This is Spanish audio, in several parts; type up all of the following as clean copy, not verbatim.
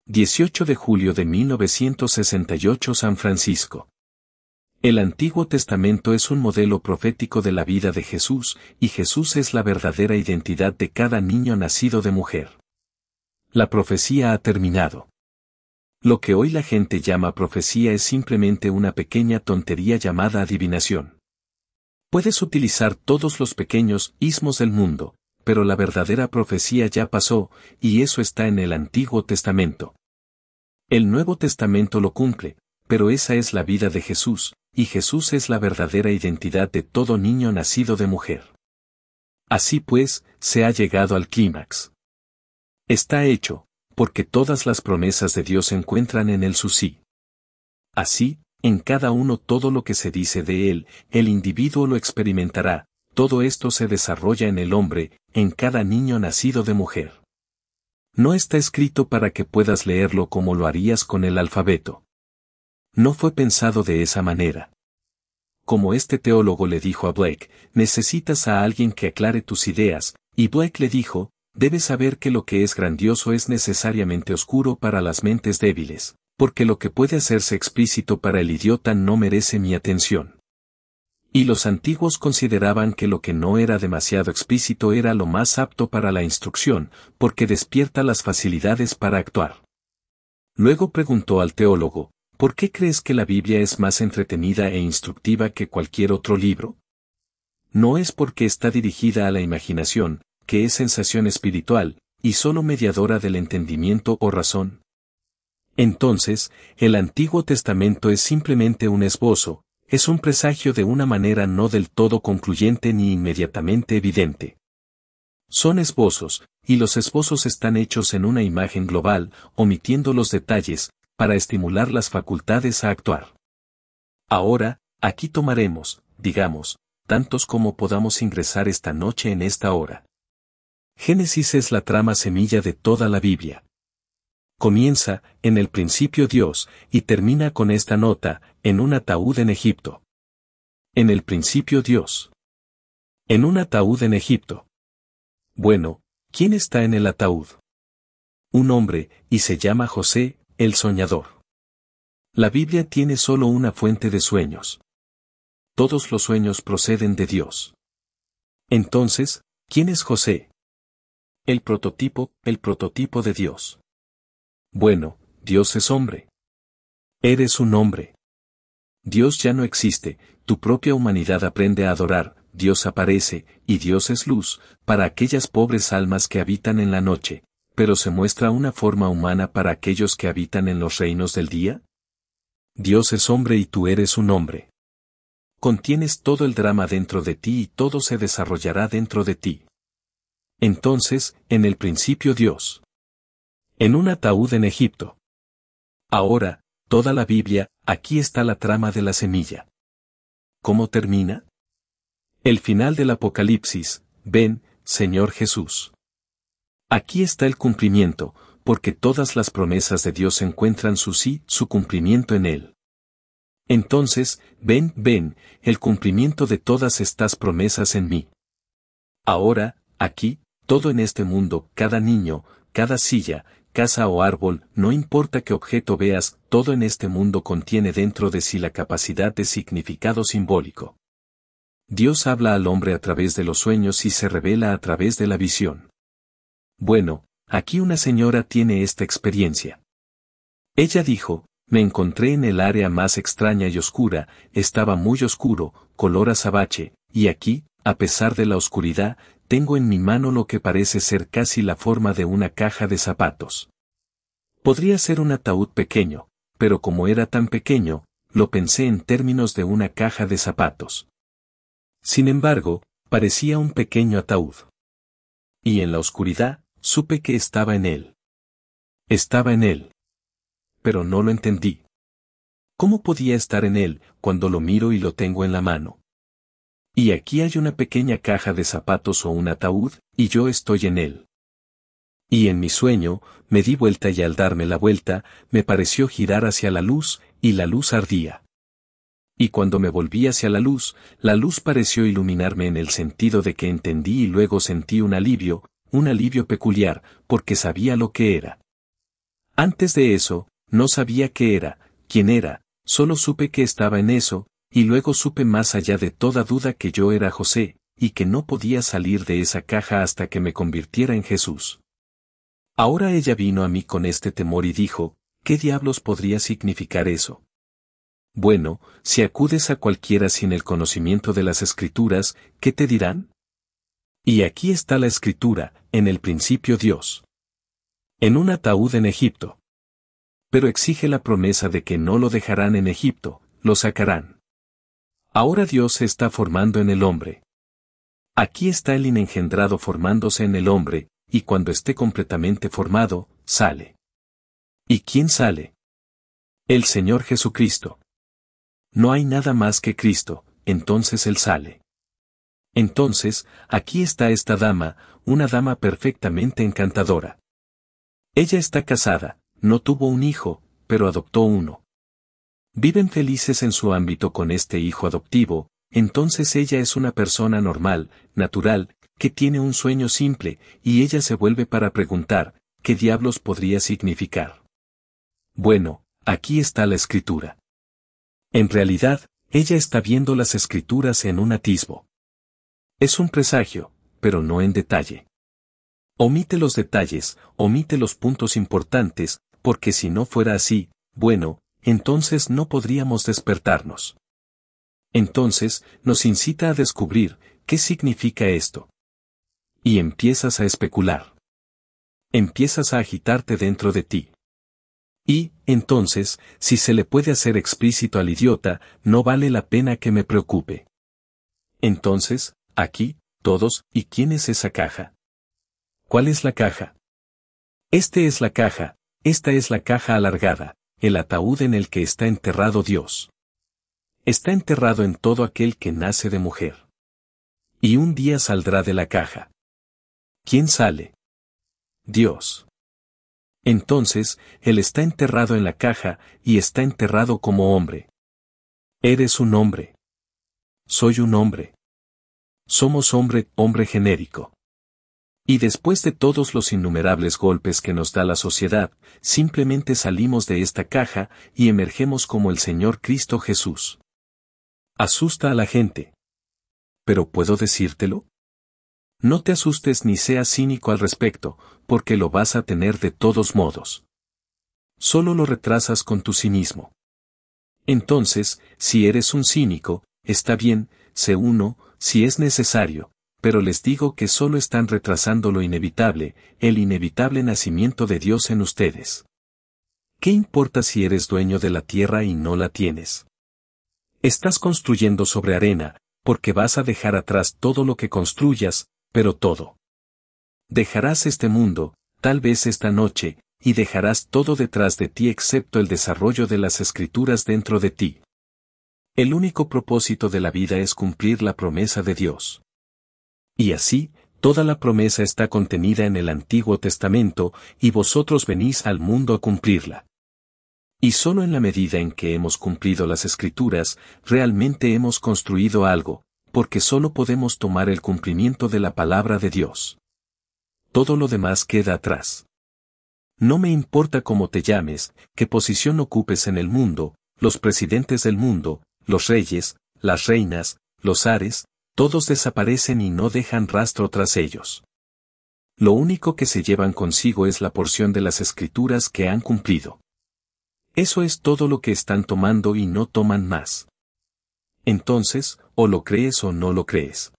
18 de julio de 1968 San Francisco. El Antiguo Testamento es un modelo profético de la vida de Jesús, y Jesús es la verdadera identidad de cada niño nacido de mujer. La profecía ha terminado. Lo que hoy la gente llama profecía es simplemente una pequeña tontería llamada adivinación. Puedes utilizar todos los pequeños ismos del mundo, pero la verdadera profecía ya pasó, y eso está en el Antiguo Testamento. El Nuevo Testamento lo cumple, pero esa es la vida de Jesús, y Jesús es la verdadera identidad de todo niño nacido de mujer. Así pues, se ha llegado al clímax. Está hecho, porque todas las promesas de Dios se encuentran en el su sí. Así, en cada uno todo lo que se dice de él, el individuo lo experimentará, todo esto se desarrolla en el hombre, en cada niño nacido de mujer. No está escrito para que puedas leerlo como lo harías con el alfabeto. No fue pensado de esa manera. Como este teólogo le dijo a Blake, necesitas a alguien que aclare tus ideas, y Blake le dijo, debes saber que lo que es grandioso es necesariamente oscuro para las mentes débiles, porque lo que puede hacerse explícito para el idiota no merece mi atención. Y los antiguos consideraban que lo que no era demasiado explícito era lo más apto para la instrucción, porque despierta las facilidades para actuar. Luego preguntó al teólogo, ¿por qué crees que la Biblia es más entretenida e instructiva que cualquier otro libro? No es porque está dirigida a la imaginación, que es sensación espiritual, y solo mediadora del entendimiento o razón. Entonces, el Antiguo Testamento es simplemente un esbozo, es un presagio de una manera no del todo concluyente ni inmediatamente evidente. Son esbozos, y los esbozos están hechos en una imagen global, omitiendo los detalles, para estimular las facultades a actuar. Ahora, aquí tomaremos, digamos, tantos como podamos ingresar esta noche en esta hora. Génesis es la trama semilla de toda la Biblia. Comienza, en el principio Dios, y termina con esta nota, en un ataúd en Egipto. En el principio Dios. En un ataúd en Egipto. Bueno, ¿quién está en el ataúd? Un hombre, y se llama José, el soñador. La Biblia tiene solo una fuente de sueños. Todos los sueños proceden de Dios. Entonces, ¿quién es José? El prototipo de Dios. Bueno, Dios es hombre. Eres un hombre. Dios ya no existe, tu propia humanidad aprende a adorar, Dios aparece, y Dios es luz, para aquellas pobres almas que habitan en la noche, pero se muestra una forma humana para aquellos que habitan en los reinos del día. Dios es hombre y tú eres un hombre. Contienes todo el drama dentro de ti y todo se desarrollará dentro de ti. Entonces, en el principio Dios. En un ataúd en Egipto. Ahora, toda la Biblia, aquí está la trama de la semilla. ¿Cómo termina? El final del Apocalipsis, ven, Señor Jesús. Aquí está el cumplimiento, porque todas las promesas de Dios encuentran su cumplimiento en Él. Entonces, ven, el cumplimiento de todas estas promesas en mí. Ahora, aquí, todo en este mundo, cada niño, cada silla, casa o árbol, no importa qué objeto veas, todo en este mundo contiene dentro de sí la capacidad de significado simbólico. Dios habla al hombre a través de los sueños y se revela a través de la visión. Bueno, aquí una señora tiene esta experiencia. Ella dijo, me encontré en el área más extraña y oscura, estaba muy oscuro, color azabache, y aquí, a pesar de la oscuridad, tengo en mi mano lo que parece ser casi la forma de una caja de zapatos. Podría ser un ataúd pequeño, pero como era tan pequeño, lo pensé en términos de una caja de zapatos. Sin embargo, parecía un pequeño ataúd. Y en la oscuridad, supe que estaba en él. Estaba en él. Pero no lo entendí. ¿Cómo podía estar en él, cuando lo miro y lo tengo en la mano? Y aquí hay una pequeña caja de zapatos o un ataúd, y yo estoy en él. Y en mi sueño, me di vuelta y al darme la vuelta, me pareció girar hacia la luz, y la luz ardía. Y cuando me volví hacia la luz pareció iluminarme en el sentido de que entendí y luego sentí un alivio peculiar, porque sabía lo que era. Antes de eso, no sabía qué era, quién era, solo supe que estaba en eso, y luego supe más allá de toda duda que yo era José, y que no podía salir de esa caja hasta que me convirtiera en Jesús. Ahora ella vino a mí con este temor y dijo, ¿qué diablos podría significar eso? Bueno, si acudes a cualquiera sin el conocimiento de las Escrituras, ¿qué te dirán? Y aquí está la Escritura, en el principio Dios. En un ataúd en Egipto. Pero exige la promesa de que no lo dejarán en Egipto, lo sacarán. Ahora Dios se está formando en el hombre. Aquí está el inengendrado formándose en el hombre, y cuando esté completamente formado, sale. ¿Y quién sale? El Señor Jesucristo. No hay nada más que Cristo, entonces Él sale. Entonces, aquí está esta dama, una dama perfectamente encantadora. Ella está casada, no tuvo un hijo, pero adoptó uno. Viven felices en su ámbito con este hijo adoptivo, entonces ella es una persona normal, natural, que tiene un sueño simple, y ella se vuelve para preguntar, ¿qué diablos podría significar? Bueno, aquí está la escritura. En realidad, ella está viendo las escrituras en un atisbo. Es un presagio, pero no en detalle. Omite los detalles, omite los puntos importantes, porque si no fuera así, bueno, entonces no podríamos despertarnos. Entonces, nos incita a descubrir, ¿qué significa esto? Y empiezas a especular. Empiezas a agitarte dentro de ti. Y, entonces, si se le puede hacer explícito al idiota, no vale la pena que me preocupe. Entonces, aquí, todos, ¿y quién es esa caja? ¿Cuál es la caja? Este es la caja, esta es la caja alargada, el ataúd en el que está enterrado Dios. Está enterrado en todo aquel que nace de mujer. Y un día saldrá de la caja. ¿Quién sale? Dios. Entonces, Él está enterrado en la caja, y está enterrado como hombre. Eres un hombre. Soy un hombre. Somos hombre, hombre genérico. Y después de todos los innumerables golpes que nos da la sociedad, simplemente salimos de esta caja, y emergemos como el Señor Cristo Jesús. Asusta a la gente. ¿Pero puedo decírtelo? No te asustes ni seas cínico al respecto, porque lo vas a tener de todos modos. Solo lo retrasas con tu cinismo. Entonces, si eres un cínico, está bien, sé uno, si es necesario, pero les digo que solo están retrasando lo inevitable, el inevitable nacimiento de Dios en ustedes. ¿Qué importa si eres dueño de la tierra y no la tienes? Estás construyendo sobre arena, porque vas a dejar atrás todo lo que construyas, pero todo. Dejarás este mundo, tal vez esta noche, y dejarás todo detrás de ti excepto el desarrollo de las escrituras dentro de ti. El único propósito de la vida es cumplir la promesa de Dios. Y así, toda la promesa está contenida en el Antiguo Testamento, y vosotros venís al mundo a cumplirla. Y solo en la medida en que hemos cumplido las escrituras, realmente hemos construido algo, porque solo podemos tomar el cumplimiento de la palabra de Dios. Todo lo demás queda atrás. No me importa cómo te llames, qué posición ocupes en el mundo, los presidentes del mundo, los reyes, las reinas, los zares, todos desaparecen y no dejan rastro tras ellos. Lo único que se llevan consigo es la porción de las escrituras que han cumplido. Eso es todo lo que están tomando y no toman más. Entonces, o lo crees o no lo crees.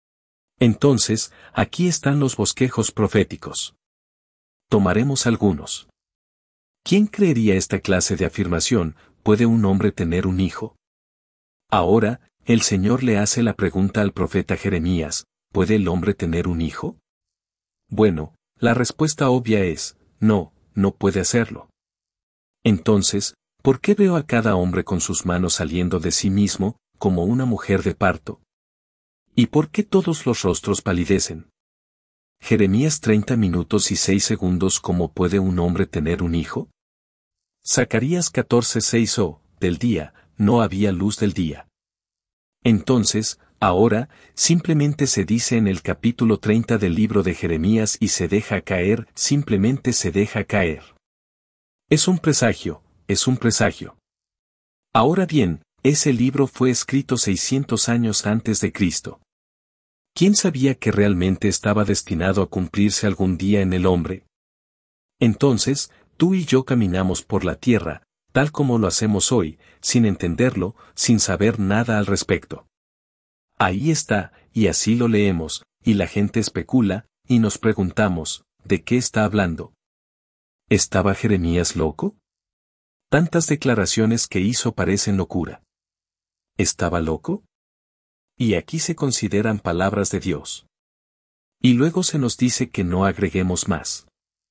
Entonces, aquí están los bosquejos proféticos. Tomaremos algunos. ¿Quién creería esta clase de afirmación? ¿Puede un hombre tener un hijo? Ahora, el Señor le hace la pregunta al profeta Jeremías, ¿puede el hombre tener un hijo? Bueno, la respuesta obvia es, no, no puede hacerlo. Entonces, ¿por qué veo a cada hombre con sus manos saliendo de sí mismo, como una mujer de parto? ¿Y por qué todos los rostros palidecen? Jeremías 30 minutos y 6 segundos. ¿Cómo puede un hombre tener un hijo? Zacarías 14:6 del día, no había luz del día. Entonces, ahora, simplemente se dice en el capítulo 30 del libro de Jeremías y se deja caer, simplemente se deja caer. Es un presagio, es un presagio. Ahora bien, ese libro fue escrito 600 años antes de Cristo. ¿Quién sabía que realmente estaba destinado a cumplirse algún día en el hombre? Entonces, tú y yo caminamos por la tierra, tal como lo hacemos hoy, sin entenderlo, sin saber nada al respecto. Ahí está, y así lo leemos, y la gente especula, y nos preguntamos, ¿de qué está hablando? ¿Estaba Jeremías loco? Tantas declaraciones que hizo parecen locura. ¿Estaba loco? Y aquí se consideran palabras de Dios. Y luego se nos dice que no agreguemos más.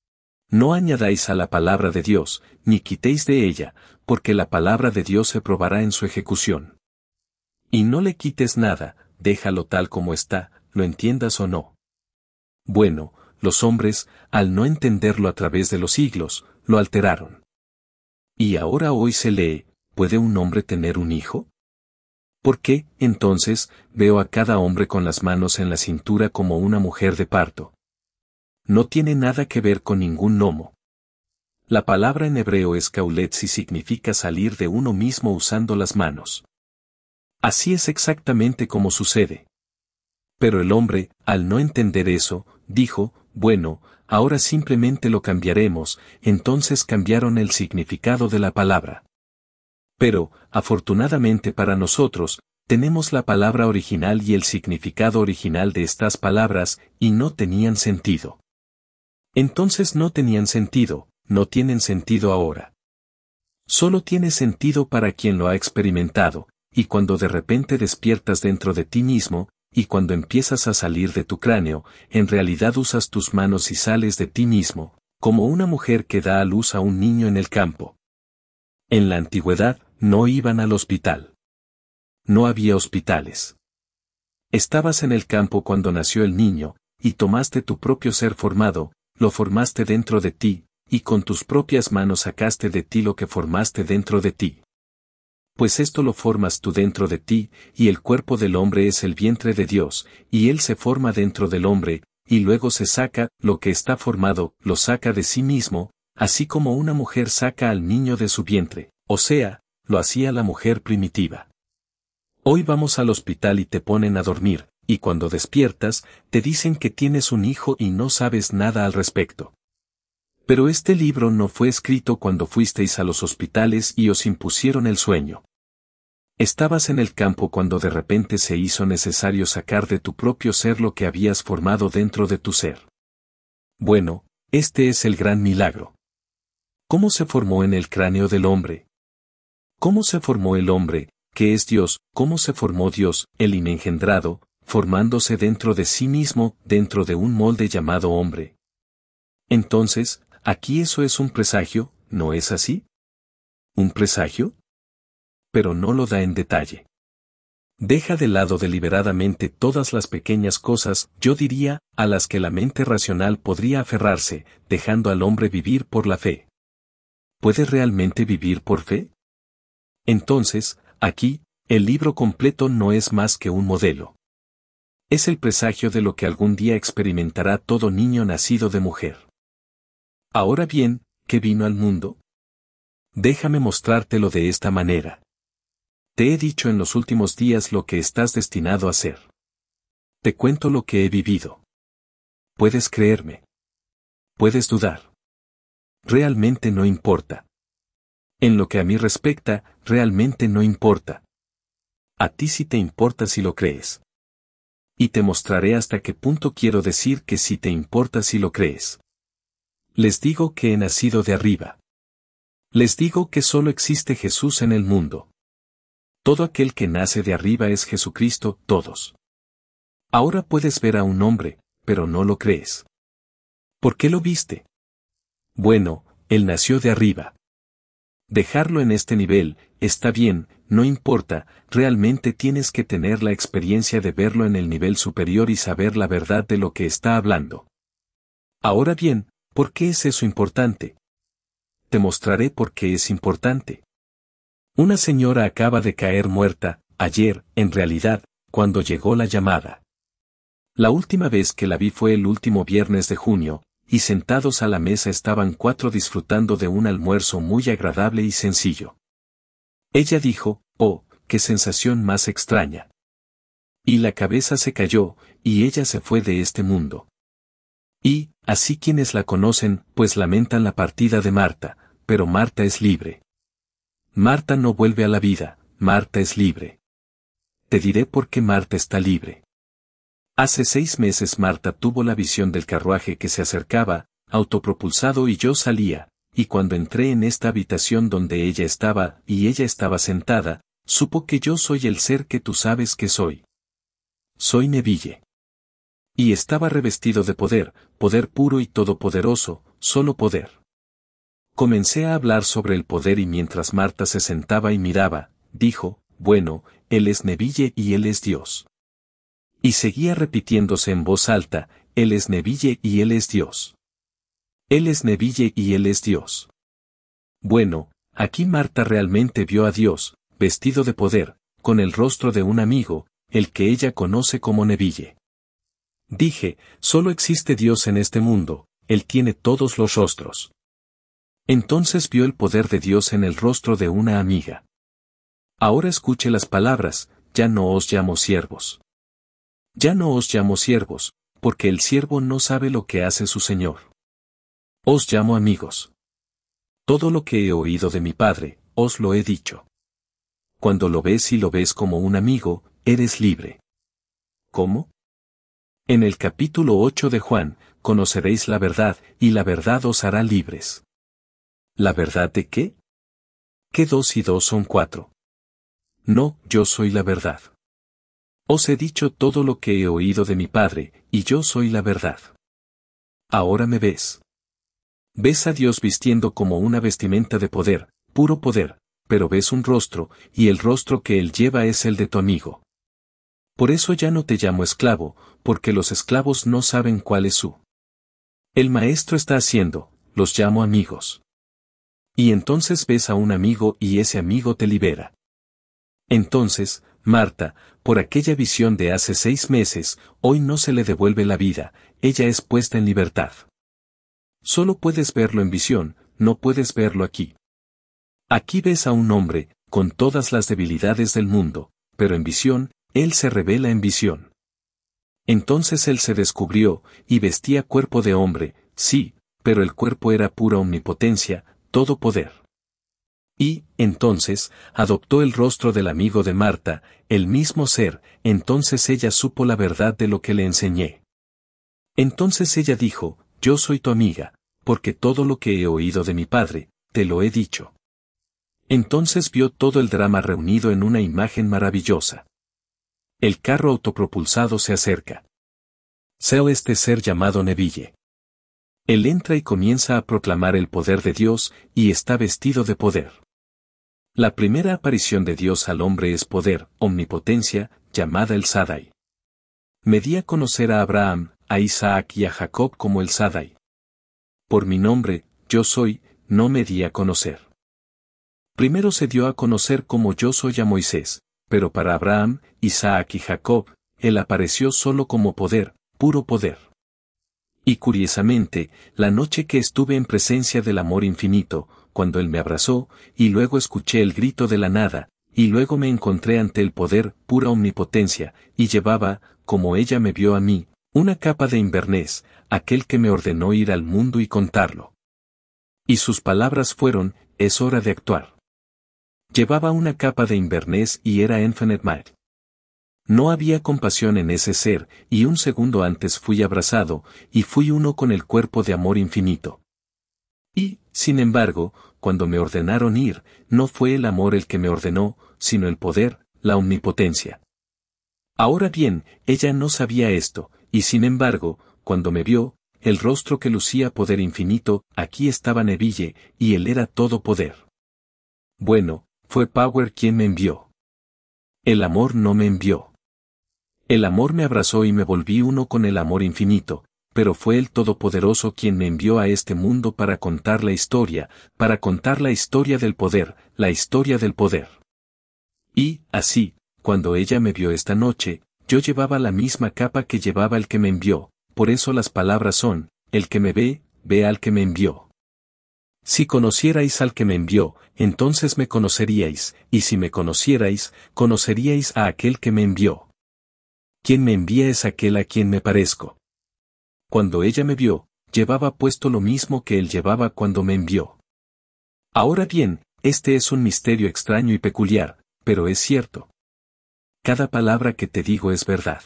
No añadáis a la palabra de Dios, ni quitéis de ella, porque la palabra de Dios se probará en su ejecución. Y no le quites nada, déjalo tal como está, lo entiendas o no. Bueno, los hombres, al no entenderlo a través de los siglos, lo alteraron. Y ahora hoy se lee, ¿puede un hombre tener un hijo? ¿Por qué, entonces, veo a cada hombre con las manos en la cintura como una mujer de parto? No tiene nada que ver con ningún gnomo. La palabra en hebreo es kauletz y significa salir de uno mismo usando las manos. Así es exactamente como sucede. Pero el hombre, al no entender eso, dijo, bueno, ahora simplemente lo cambiaremos, entonces cambiaron el significado de la palabra. Pero, afortunadamente para nosotros, tenemos la palabra original y el significado original de estas palabras, y no tenían sentido. Entonces no tenían sentido, no tienen sentido ahora. Solo tiene sentido para quien lo ha experimentado, y cuando de repente despiertas dentro de ti mismo, y cuando empiezas a salir de tu cráneo, en realidad usas tus manos y sales de ti mismo, como una mujer que da a luz a un niño en el campo. En la antigüedad, no iban al hospital. No había hospitales. Estabas en el campo cuando nació el niño, y tomaste tu propio ser formado, lo formaste dentro de ti, y con tus propias manos sacaste de ti lo que formaste dentro de ti. Pues esto lo formas tú dentro de ti, y el cuerpo del hombre es el vientre de Dios, y él se forma dentro del hombre, y luego se saca, lo que está formado, lo saca de sí mismo, así como una mujer saca al niño de su vientre, o sea, lo hacía la mujer primitiva. Hoy vamos al hospital y te ponen a dormir, y cuando despiertas, te dicen que tienes un hijo y no sabes nada al respecto. Pero este libro no fue escrito cuando fuisteis a los hospitales y os impusieron el sueño. Estabas en el campo cuando de repente se hizo necesario sacar de tu propio ser lo que habías formado dentro de tu ser. Bueno, este es el gran milagro. ¿Cómo se formó en el cráneo del hombre? ¿Cómo se formó el hombre, que es Dios? ¿Cómo se formó Dios, el inengendrado, formándose dentro de sí mismo, dentro de un molde llamado hombre? Entonces, aquí eso es un presagio, ¿no es así? ¿Un presagio? Pero no lo da en detalle. Deja de lado deliberadamente todas las pequeñas cosas, yo diría, a las que la mente racional podría aferrarse, dejando al hombre vivir por la fe. ¿Puede realmente vivir por fe? Entonces, aquí, el libro completo no es más que un modelo. Es el presagio de lo que algún día experimentará todo niño nacido de mujer. Ahora bien, ¿qué vino al mundo? Déjame mostrártelo de esta manera. Te he dicho en los últimos días lo que estás destinado a ser. Te cuento lo que he vivido. Puedes creerme. Puedes dudar. Realmente no importa. En lo que a mí respecta, realmente no importa. A ti sí te importa si lo crees. Y te mostraré hasta qué punto quiero decir que sí te importa si lo crees. Les digo que he nacido de arriba. Les digo que solo existe Jesús en el mundo. Todo aquel que nace de arriba es Jesucristo, todos. Ahora puedes ver a un hombre, pero no lo crees. ¿Por qué lo viste? Bueno, él nació de arriba. Dejarlo en este nivel, está bien, no importa, realmente tienes que tener la experiencia de verlo en el nivel superior y saber la verdad de lo que está hablando. Ahora bien, ¿por qué es eso importante? Te mostraré por qué es importante. Una señora acaba de caer muerta, ayer, en realidad, cuando llegó la llamada. La última vez que la vi fue el último viernes de junio, y sentados a la mesa estaban 4 disfrutando de un almuerzo muy agradable y sencillo. Ella dijo, «Oh, qué sensación más extraña». Y la cabeza se cayó, y ella se fue de este mundo. Y, así quienes la conocen, pues lamentan la partida de Marta, pero Marta es libre. Marta no vuelve a la vida, Marta es libre. Te diré por qué Marta está libre. Hace 6 meses Marta tuvo la visión del carruaje que se acercaba, autopropulsado y yo salía, y cuando entré en esta habitación donde ella estaba, y ella estaba sentada, supo que yo soy el ser que tú sabes que soy. Soy Neville. Y estaba revestido de poder, poder puro y todopoderoso, solo poder. Comencé a hablar sobre el poder y mientras Marta se sentaba y miraba, dijo, bueno, él es Neville y él es Dios. Y seguía repitiéndose en voz alta, él es Neville y él es Dios. Él es Neville y él es Dios. Bueno, aquí Marta realmente vio a Dios, vestido de poder, con el rostro de un amigo, el que ella conoce como Neville. Dije, solo existe Dios en este mundo, Él tiene todos los rostros. Entonces vio el poder de Dios en el rostro de una amiga. Ahora escuche las palabras, ya no os llamo siervos. Ya no os llamo siervos, porque el siervo no sabe lo que hace su señor. Os llamo amigos. Todo lo que he oído de mi Padre, os lo he dicho. Cuando lo ves y lo ves como un amigo, eres libre. ¿Cómo? En el capítulo 8 de Juan, conoceréis la verdad, y la verdad os hará libres. ¿La verdad de qué? ¿Qué 2 y 2 son 4? No, yo soy la verdad. Os he dicho todo lo que he oído de mi Padre, y yo soy la verdad. Ahora me ves. Ves a Dios vistiendo como una vestimenta de poder, puro poder, pero ves un rostro, y el rostro que Él lleva es el de tu amigo. Por eso ya no te llamo esclavo, porque los esclavos no saben cuál es su. El maestro está haciendo, los llamo amigos. Y entonces ves a un amigo y ese amigo te libera. Entonces, Marta, por aquella visión de hace 6 meses, hoy no se le devuelve la vida, ella es puesta en libertad. Solo puedes verlo en visión, no puedes verlo aquí. Aquí ves a un hombre, con todas las debilidades del mundo, pero en visión, él se revela en visión. Entonces él se descubrió, y vestía cuerpo de hombre, sí, pero el cuerpo era pura omnipotencia, todo poder. Y, entonces, adoptó el rostro del amigo de Marta, el mismo ser, entonces ella supo la verdad de lo que le enseñé. Entonces ella dijo, yo soy tu amiga, porque todo lo que he oído de mi Padre, te lo he dicho. Entonces vio todo el drama reunido en una imagen maravillosa. El carro autopropulsado se acerca. Sea este ser llamado Neville. Él entra y comienza a proclamar el poder de Dios, y está vestido de poder. La primera aparición de Dios al hombre es poder, omnipotencia, llamada el Shaddai. Me di a conocer a Abraham, a Isaac y a Jacob como el Shaddai. Por mi nombre, yo soy, no me di a conocer. Primero se dio a conocer como yo soy a Moisés, pero para Abraham, Isaac y Jacob, él apareció solo como poder, puro poder. Y curiosamente, la noche que estuve en presencia del amor infinito, cuando él me abrazó, y luego escuché el grito de la nada, y luego me encontré ante el poder, pura omnipotencia, y llevaba, como ella me vio a mí, una capa de Inverness, aquel que me ordenó ir al mundo y contarlo. Y sus palabras fueron, es hora de actuar. Llevaba una capa de Inverness y era Infinite Might. No había compasión en ese ser, y un segundo antes fui abrazado, y fui uno con el cuerpo de amor infinito. Y, sin embargo, cuando me ordenaron ir, no fue el amor el que me ordenó, sino el poder, la omnipotencia. Ahora bien, ella no sabía esto, y sin embargo, cuando me vio, el rostro que lucía poder infinito, aquí estaba Neville, y él era todo poder. Bueno, fue Power quien me envió. El amor no me envió. El amor me abrazó y me volví uno con el amor infinito, pero fue el Todopoderoso quien me envió a este mundo para contar la historia del poder, la historia del poder. Y, así, cuando ella me vio esta noche, yo llevaba la misma capa que llevaba el que me envió, por eso las palabras son, el que me ve, ve al que me envió. Si conocierais al que me envió, entonces me conoceríais, y si me conocierais, conoceríais a aquel que me envió. Quien me envía es aquel a quien me parezco. Cuando ella me vio, llevaba puesto lo mismo que él llevaba cuando me envió. Ahora bien, este es un misterio extraño y peculiar, pero es cierto. Cada palabra que te digo es verdad.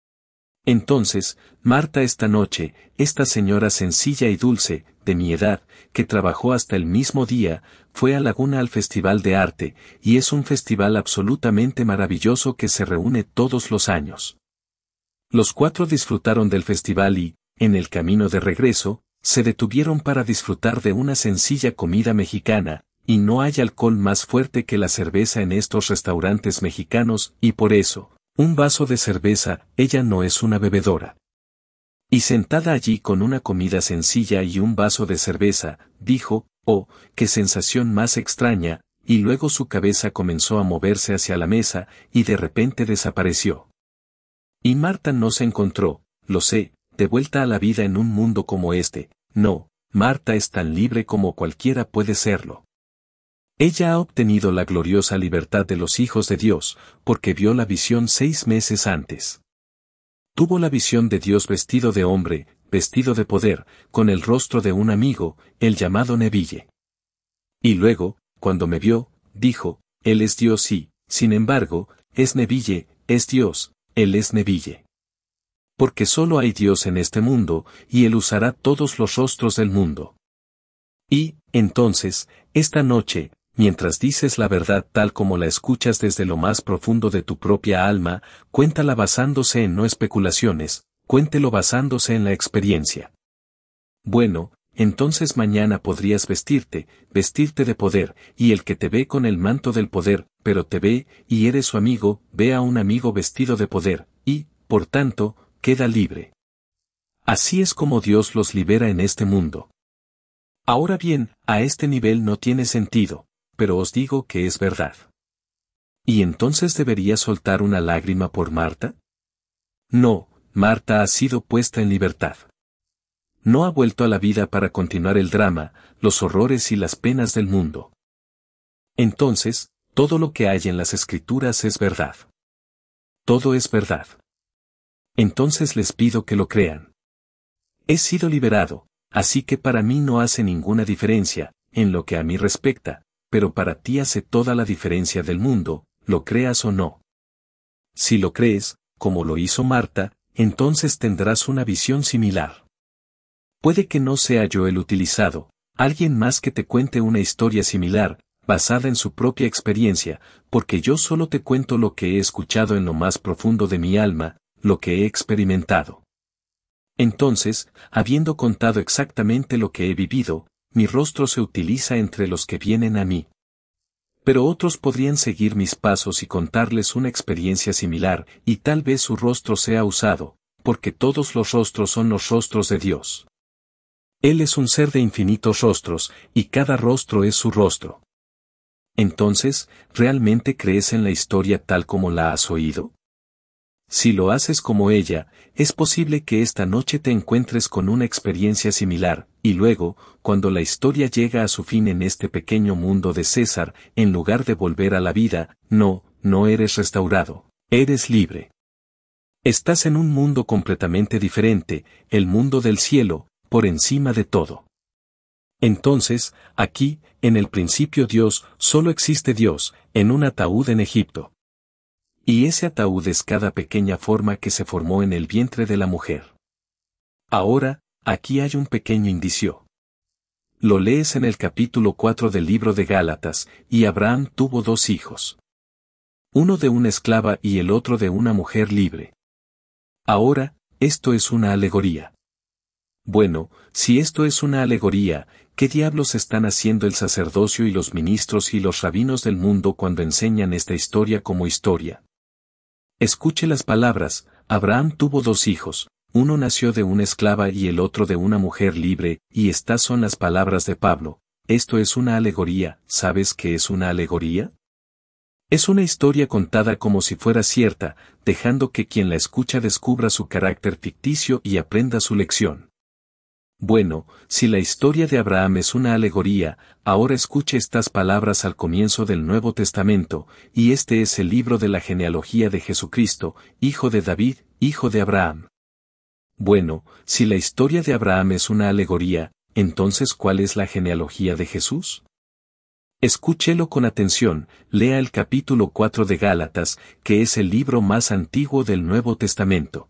Entonces, Marta esta noche, esta señora sencilla y dulce, de mi edad, que trabajó hasta el mismo día, fue a Laguna al Festival de Arte, y es un festival absolutamente maravilloso que se reúne todos los años. Los 4 disfrutaron del festival y, en el camino de regreso, se detuvieron para disfrutar de una sencilla comida mexicana, y no hay alcohol más fuerte que la cerveza en estos restaurantes mexicanos, y por eso, un vaso de cerveza, ella no es una bebedora. Y sentada allí con una comida sencilla y un vaso de cerveza, dijo, oh, qué sensación más extraña, y luego su cabeza comenzó a moverse hacia la mesa, y de repente desapareció. Y Marta no se encontró, lo sé, de vuelta a la vida en un mundo como este, no, Marta es tan libre como cualquiera puede serlo. Ella ha obtenido la gloriosa libertad de los hijos de Dios, porque vio la visión 6 meses antes. Tuvo la visión de Dios vestido de hombre, vestido de poder, con el rostro de un amigo, el llamado Neville. Y luego, cuando me vio, dijo, Él es Dios y, sin embargo, es Neville, es Dios, Él es Neville. Porque solo hay Dios en este mundo, y Él usará todos los rostros del mundo. Y, entonces, esta noche, mientras dices la verdad tal como la escuchas desde lo más profundo de tu propia alma, cuéntala basándose en no especulaciones, cuéntelo basándose en la experiencia. Bueno, entonces mañana podrías vestirte de poder, y el que te ve con el manto del poder, pero te ve, y eres su amigo, ve a un amigo vestido de poder, y, por tanto, queda libre. Así es como Dios los libera en este mundo. Ahora bien, a este nivel no tiene sentido, pero os digo que es verdad. ¿Y entonces debería soltar una lágrima por Marta? No, Marta ha sido puesta en libertad. No ha vuelto a la vida para continuar el drama, los horrores y las penas del mundo. Entonces, todo lo que hay en las Escrituras es verdad. Todo es verdad. Entonces les pido que lo crean. He sido liberado, así que para mí no hace ninguna diferencia, en lo que a mí respecta, pero para ti hace toda la diferencia del mundo, lo creas o no. Si lo crees, como lo hizo Marta, entonces tendrás una visión similar. Puede que no sea yo el utilizado, alguien más que te cuente una historia similar, basada en su propia experiencia, porque yo solo te cuento lo que he escuchado en lo más profundo de mi alma, lo que he experimentado. Entonces, habiendo contado exactamente lo que he vivido, mi rostro se utiliza entre los que vienen a mí. Pero otros podrían seguir mis pasos y contarles una experiencia similar, y tal vez su rostro sea usado, porque todos los rostros son los rostros de Dios. Él es un ser de infinitos rostros, y cada rostro es su rostro. Entonces, ¿realmente crees en la historia tal como la has oído? Si lo haces como ella, es posible que esta noche te encuentres con una experiencia similar, y luego, cuando la historia llega a su fin en este pequeño mundo de César, en lugar de volver a la vida, no eres restaurado, eres libre. Estás en un mundo completamente diferente, el mundo del cielo, por encima de todo. Entonces, aquí, en el principio Dios, solo existe Dios, en un ataúd en Egipto. Y ese ataúd es cada pequeña forma que se formó en el vientre de la mujer. Ahora, aquí hay un pequeño indicio. Lo lees en el capítulo 4 del libro de Gálatas, y Abraham tuvo 2 hijos. Uno de una esclava y el otro de una mujer libre. Ahora, esto es una alegoría. Bueno, si esto es una alegoría, ¿qué diablos están haciendo el sacerdocio y los ministros y los rabinos del mundo cuando enseñan esta historia como historia? Escuche las palabras, Abraham tuvo 2 hijos, uno nació de una esclava y el otro de una mujer libre, y estas son las palabras de Pablo, esto es una alegoría, ¿sabes qué es una alegoría? Es una historia contada como si fuera cierta, dejando que quien la escucha descubra su carácter ficticio y aprenda su lección. Bueno, si la historia de Abraham es una alegoría, ahora escuche estas palabras al comienzo del Nuevo Testamento, y este es el libro de la genealogía de Jesucristo, hijo de David, hijo de Abraham. Bueno, si la historia de Abraham es una alegoría, entonces ¿cuál es la genealogía de Jesús? Escúchelo con atención, lea el capítulo 4 de Gálatas, que es el libro más antiguo del Nuevo Testamento.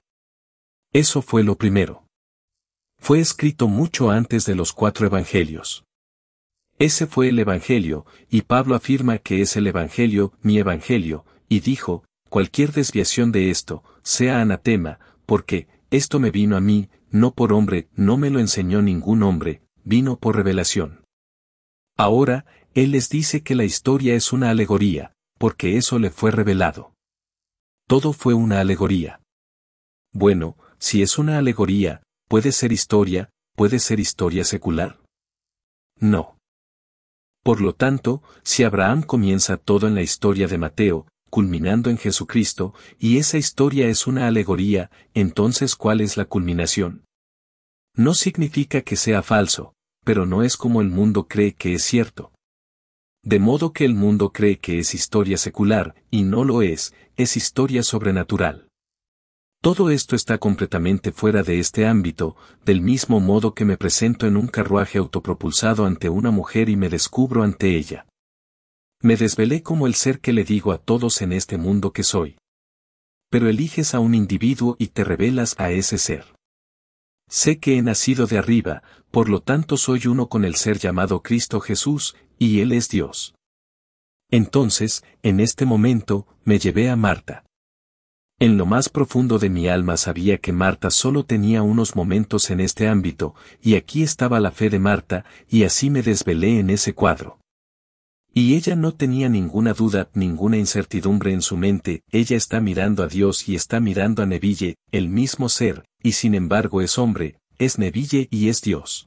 Eso fue lo primero. Fue escrito mucho antes de los 4 evangelios. Ese fue el evangelio, y Pablo afirma que es el evangelio, mi evangelio, y dijo, cualquier desviación de esto, sea anatema, porque, esto me vino a mí, no por hombre, no me lo enseñó ningún hombre, vino por revelación. Ahora, él les dice que la historia es una alegoría, porque eso le fue revelado. Todo fue una alegoría. Bueno, si es una alegoría, ¿puede ser historia secular? No. Por lo tanto, si Abraham comienza todo en la historia de Mateo, culminando en Jesucristo, y esa historia es una alegoría, entonces ¿cuál es la culminación? No significa que sea falso, pero no es como el mundo cree que es cierto. De modo que el mundo cree que es historia secular, y no lo es historia sobrenatural. Todo esto está completamente fuera de este ámbito, del mismo modo que me presento en un carruaje autopropulsado ante una mujer y me descubro ante ella. Me desvelé como el ser que le digo a todos en este mundo que soy. Pero eliges a un individuo y te revelas a ese ser. Sé que he nacido de arriba, por lo tanto soy uno con el ser llamado Cristo Jesús, y Él es Dios. Entonces, en este momento, me llevé a Marta. En lo más profundo de mi alma sabía que Marta solo tenía unos momentos en este ámbito, y aquí estaba la fe de Marta, y así me desvelé en ese cuadro. Y ella no tenía ninguna duda, ninguna incertidumbre en su mente, ella está mirando a Dios y está mirando a Neville, el mismo ser, y sin embargo es hombre, es Neville y es Dios.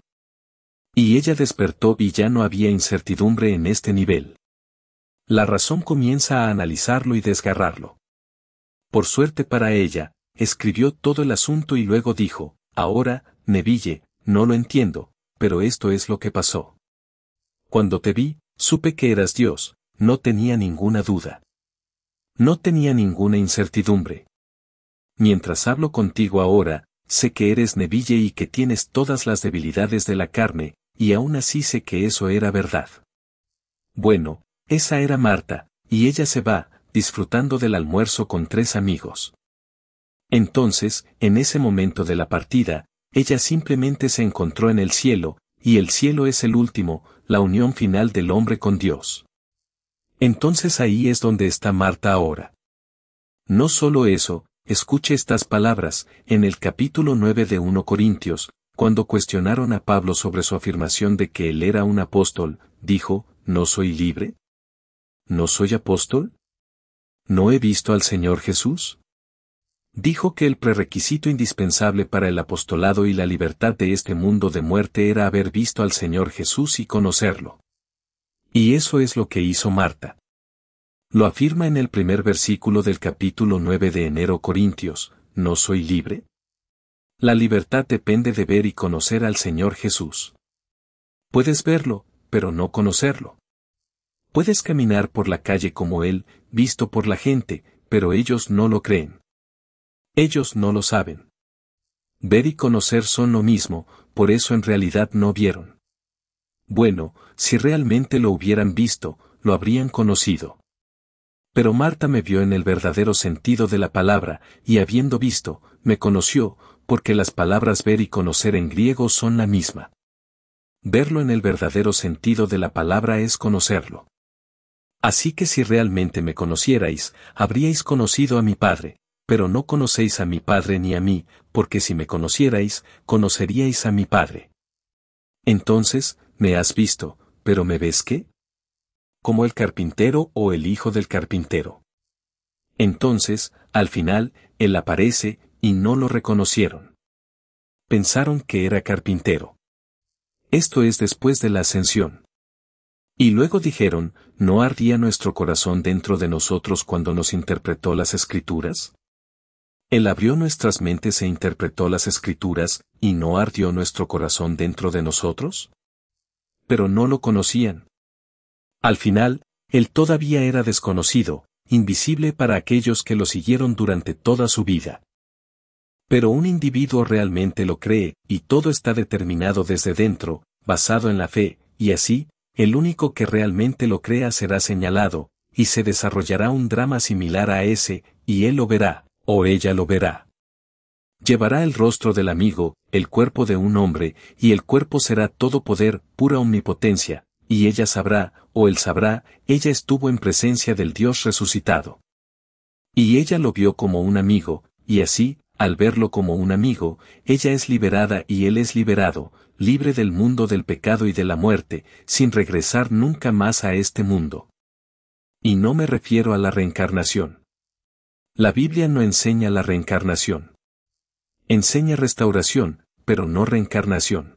Y ella despertó y ya no había incertidumbre en este nivel. La razón comienza a analizarlo y desgarrarlo. Por suerte para ella, escribió todo el asunto y luego dijo, ahora, Neville, no lo entiendo, pero esto es lo que pasó. Cuando te vi, supe que eras Dios, no tenía ninguna duda. No tenía ninguna incertidumbre. Mientras hablo contigo ahora, sé que eres Neville y que tienes todas las debilidades de la carne, y aún así sé que eso era verdad. Bueno, esa era Marta, y ella se va, disfrutando del almuerzo con 3 amigos. Entonces, en ese momento de la partida, ella simplemente se encontró en el cielo, y el cielo es el último, la unión final del hombre con Dios. Entonces ahí es donde está Marta ahora. No solo eso, escuche estas palabras, en el capítulo 9 de 1 Corintios, cuando cuestionaron a Pablo sobre su afirmación de que él era un apóstol, dijo, ¿no soy libre? ¿No soy apóstol? ¿No he visto al Señor Jesús? Dijo que el prerequisito indispensable para el apostolado y la libertad de este mundo de muerte era haber visto al Señor Jesús y conocerlo. Y eso es lo que hizo Marta. Lo afirma en el primer versículo del capítulo 9 de enero Corintios, ¿no soy libre? La libertad depende de ver y conocer al Señor Jesús. Puedes verlo, pero no conocerlo. Puedes caminar por la calle como Él, visto por la gente, pero ellos no lo creen. Ellos no lo saben. Ver y conocer son lo mismo, por eso en realidad no vieron. Bueno, si realmente lo hubieran visto, lo habrían conocido. Pero Marta me vio en el verdadero sentido de la palabra, y habiendo visto, me conoció, porque las palabras ver y conocer en griego son la misma. Verlo en el verdadero sentido de la palabra es conocerlo. Así que si realmente me conocierais, habríais conocido a mi Padre, pero no conocéis a mi Padre ni a mí, porque si me conocierais, conoceríais a mi Padre. Entonces, me has visto, pero ¿me ves qué? Como el carpintero o el hijo del carpintero. Entonces, al final, él aparece, y no lo reconocieron. Pensaron que era carpintero. Esto es después de la ascensión. Y luego dijeron, ¿no ardía nuestro corazón dentro de nosotros cuando nos interpretó las Escrituras? Él abrió nuestras mentes e interpretó las Escrituras, ¿y no ardió nuestro corazón dentro de nosotros? Pero no lo conocían. Al final, Él todavía era desconocido, invisible para aquellos que lo siguieron durante toda su vida. Pero un individuo realmente lo cree, y todo está determinado desde dentro, basado en la fe, y así, el único que realmente lo crea será señalado, y se desarrollará un drama similar a ese, y él lo verá, o ella lo verá. Llevará el rostro del amigo, el cuerpo de un hombre, y el cuerpo será todo poder, pura omnipotencia, y ella sabrá, o él sabrá, ella estuvo en presencia del Dios resucitado. Y ella lo vio como un amigo, y así, al verlo como un amigo, ella es liberada y él es liberado, libre del mundo del pecado y de la muerte, sin regresar nunca más a este mundo. Y no me refiero a la reencarnación. La Biblia no enseña la reencarnación. Enseña restauración, pero no reencarnación.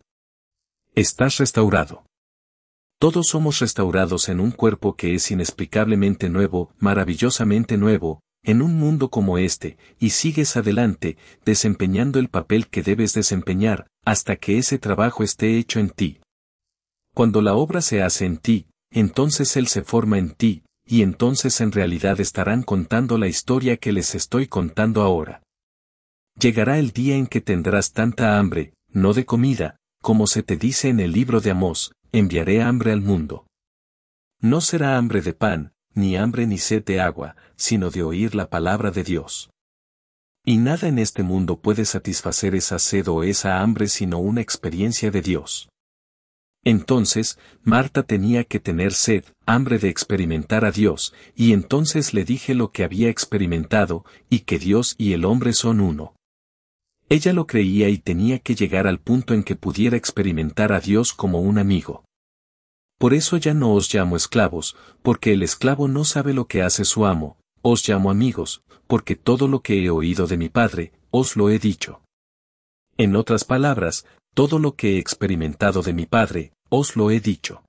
Estás restaurado. Todos somos restaurados en un cuerpo que es inexplicablemente nuevo, maravillosamente nuevo, en un mundo como este, y sigues adelante, desempeñando el papel que debes desempeñar, hasta que ese trabajo esté hecho en ti. Cuando la obra se hace en ti, entonces Él se forma en ti, y entonces en realidad estarán contando la historia que les estoy contando ahora. Llegará el día en que tendrás tanta hambre, no de comida, como se te dice en el libro de Amós, enviaré hambre al mundo. No será hambre de pan, ni hambre ni sed de agua, sino de oír la palabra de Dios. Y nada en este mundo puede satisfacer esa sed o esa hambre sino una experiencia de Dios. Entonces, Marta tenía que tener sed, hambre de experimentar a Dios, y entonces le dije lo que había experimentado, y que Dios y el hombre son uno. Ella lo creía y tenía que llegar al punto en que pudiera experimentar a Dios como un amigo. Por eso ya no os llamo esclavos, porque el esclavo no sabe lo que hace su amo, os llamo amigos, porque todo lo que he oído de mi Padre, os lo he dicho. En otras palabras, todo lo que he experimentado de mi Padre, os lo he dicho.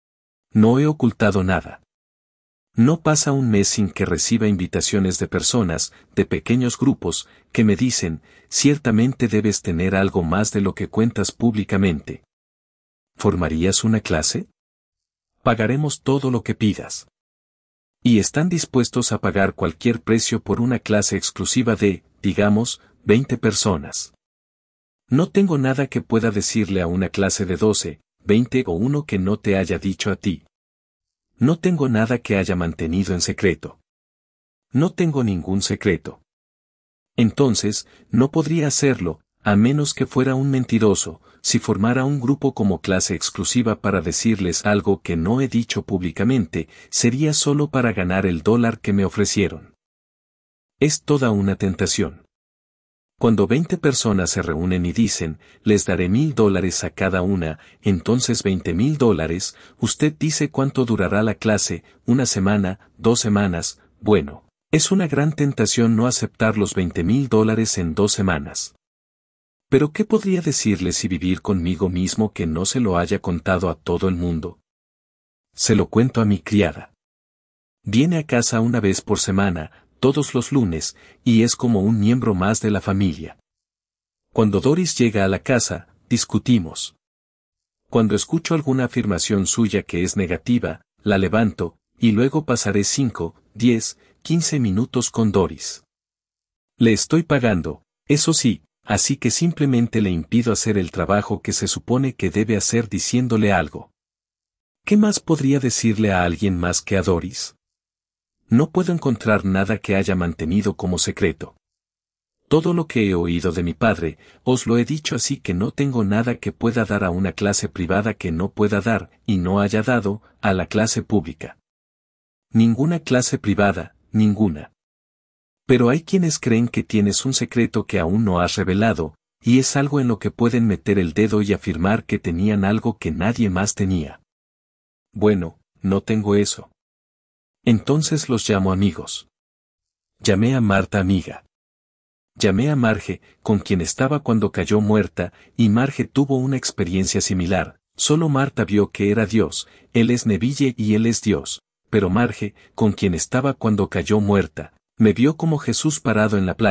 No he ocultado nada. No pasa un mes sin que reciba invitaciones de personas, de pequeños grupos, que me dicen, ciertamente debes tener algo más de lo que cuentas públicamente. ¿Formarías una clase? Pagaremos todo lo que pidas. Y están dispuestos a pagar cualquier precio por una clase exclusiva de, digamos, 20 personas. No tengo nada que pueda decirle a una clase de 12, 20 o uno que no te haya dicho a ti. No tengo nada que haya mantenido en secreto. No tengo ningún secreto. Entonces, no podría hacerlo, a menos que fuera un mentiroso, si formara un grupo como clase exclusiva para decirles algo que no he dicho públicamente, sería solo para ganar el dólar que me ofrecieron. Es toda una tentación. Cuando 20 personas se reúnen y dicen, les daré $1,000 a cada una, entonces $20,000, usted dice cuánto durará la clase, 1 semana, 2 semanas, bueno, es una gran tentación no aceptar los $20,000 en 2 semanas. Pero ¿qué podría decirles y vivir conmigo mismo que no se lo haya contado a todo el mundo? Se lo cuento a mi criada. Viene a casa una vez por semana, todos los lunes, y es como un miembro más de la familia. Cuando Doris llega a la casa, discutimos. Cuando escucho alguna afirmación suya que es negativa, la levanto, y luego pasaré 5, 10, 15 minutos con Doris. Le estoy pagando, eso sí, así que simplemente le impido hacer el trabajo que se supone que debe hacer diciéndole algo. ¿Qué más podría decirle a alguien más que a Doris? No puedo encontrar nada que haya mantenido como secreto. Todo lo que he oído de mi padre, os lo he dicho, así que no tengo nada que pueda dar a una clase privada que no pueda dar, y no haya dado, a la clase pública. Ninguna clase privada, ninguna. Pero hay quienes creen que tienes un secreto que aún no has revelado, y es algo en lo que pueden meter el dedo y afirmar que tenían algo que nadie más tenía. Bueno, no tengo eso. Entonces los llamo amigos. Llamé a Marta amiga. Llamé a Marge, con quien estaba cuando cayó muerta, y Marge tuvo una experiencia similar. Solo Marta vio que era Dios, él es Neville y él es Dios, pero Marge, con quien estaba cuando cayó muerta, me vio como Jesús parado en la playa,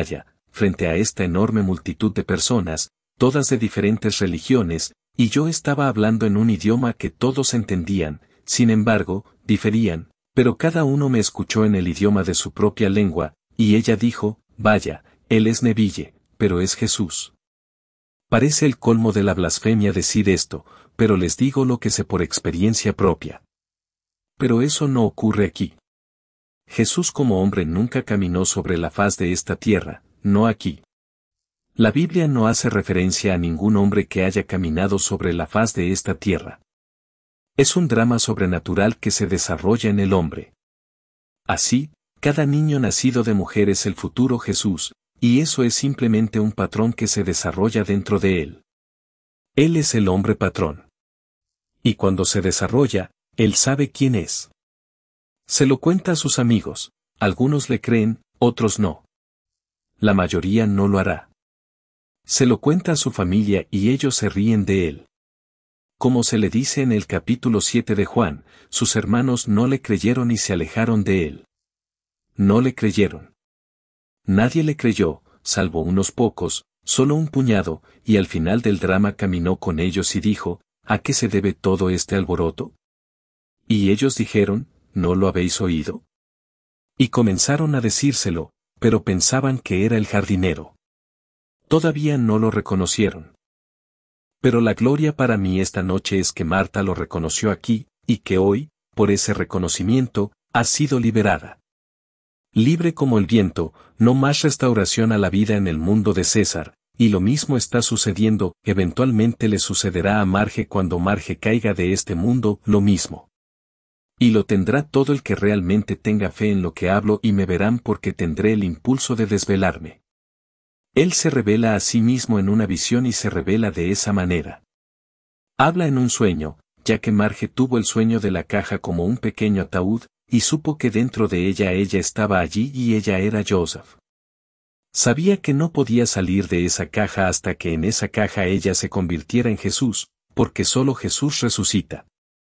frente a esta enorme multitud de personas, todas de diferentes religiones, y yo estaba hablando en un idioma que todos entendían, sin embargo, diferían, pero cada uno me escuchó en el idioma de su propia lengua, y ella dijo, vaya, él es Neville, pero es Jesús. Parece el colmo de la blasfemia decir esto, pero les digo lo que sé por experiencia propia. Pero eso no ocurre aquí. Jesús como hombre nunca caminó sobre la faz de esta tierra, no aquí. La Biblia no hace referencia a ningún hombre que haya caminado sobre la faz de esta tierra. Es un drama sobrenatural que se desarrolla en el hombre. Así, cada niño nacido de mujer es el futuro Jesús, y eso es simplemente un patrón que se desarrolla dentro de él. Él es el hombre patrón. Y cuando se desarrolla, él sabe quién es. Se lo cuenta a sus amigos, algunos le creen, otros no. La mayoría no lo hará. Se lo cuenta a su familia y ellos se ríen de él. Como se le dice en el capítulo 7 de Juan, sus hermanos no le creyeron y se alejaron de él. No le creyeron. Nadie le creyó, salvo unos pocos, solo un puñado, y al final del drama caminó con ellos y dijo, ¿a qué se debe todo este alboroto? Y ellos dijeron, ¿no lo habéis oído? Y comenzaron a decírselo, pero pensaban que era el jardinero. Todavía no lo reconocieron. Pero la gloria para mí esta noche es que Marta lo reconoció aquí, y que hoy, por ese reconocimiento, ha sido liberada. Libre como el viento, no más restauración a la vida en el mundo de César, y lo mismo está sucediendo, eventualmente le sucederá a Marge cuando Marge caiga de este mundo, lo mismo. Y lo tendrá todo el que realmente tenga fe en lo que hablo y me verán porque tendré el impulso de desvelarme. Él se revela a sí mismo en una visión y se revela de esa manera. Habla en un sueño, ya que Marge tuvo el sueño de la caja como un pequeño ataúd, y supo que dentro de ella estaba allí y ella era Joseph. Sabía que no podía salir de esa caja hasta que en esa caja ella se convirtiera en Jesús, porque solo Jesús resucita.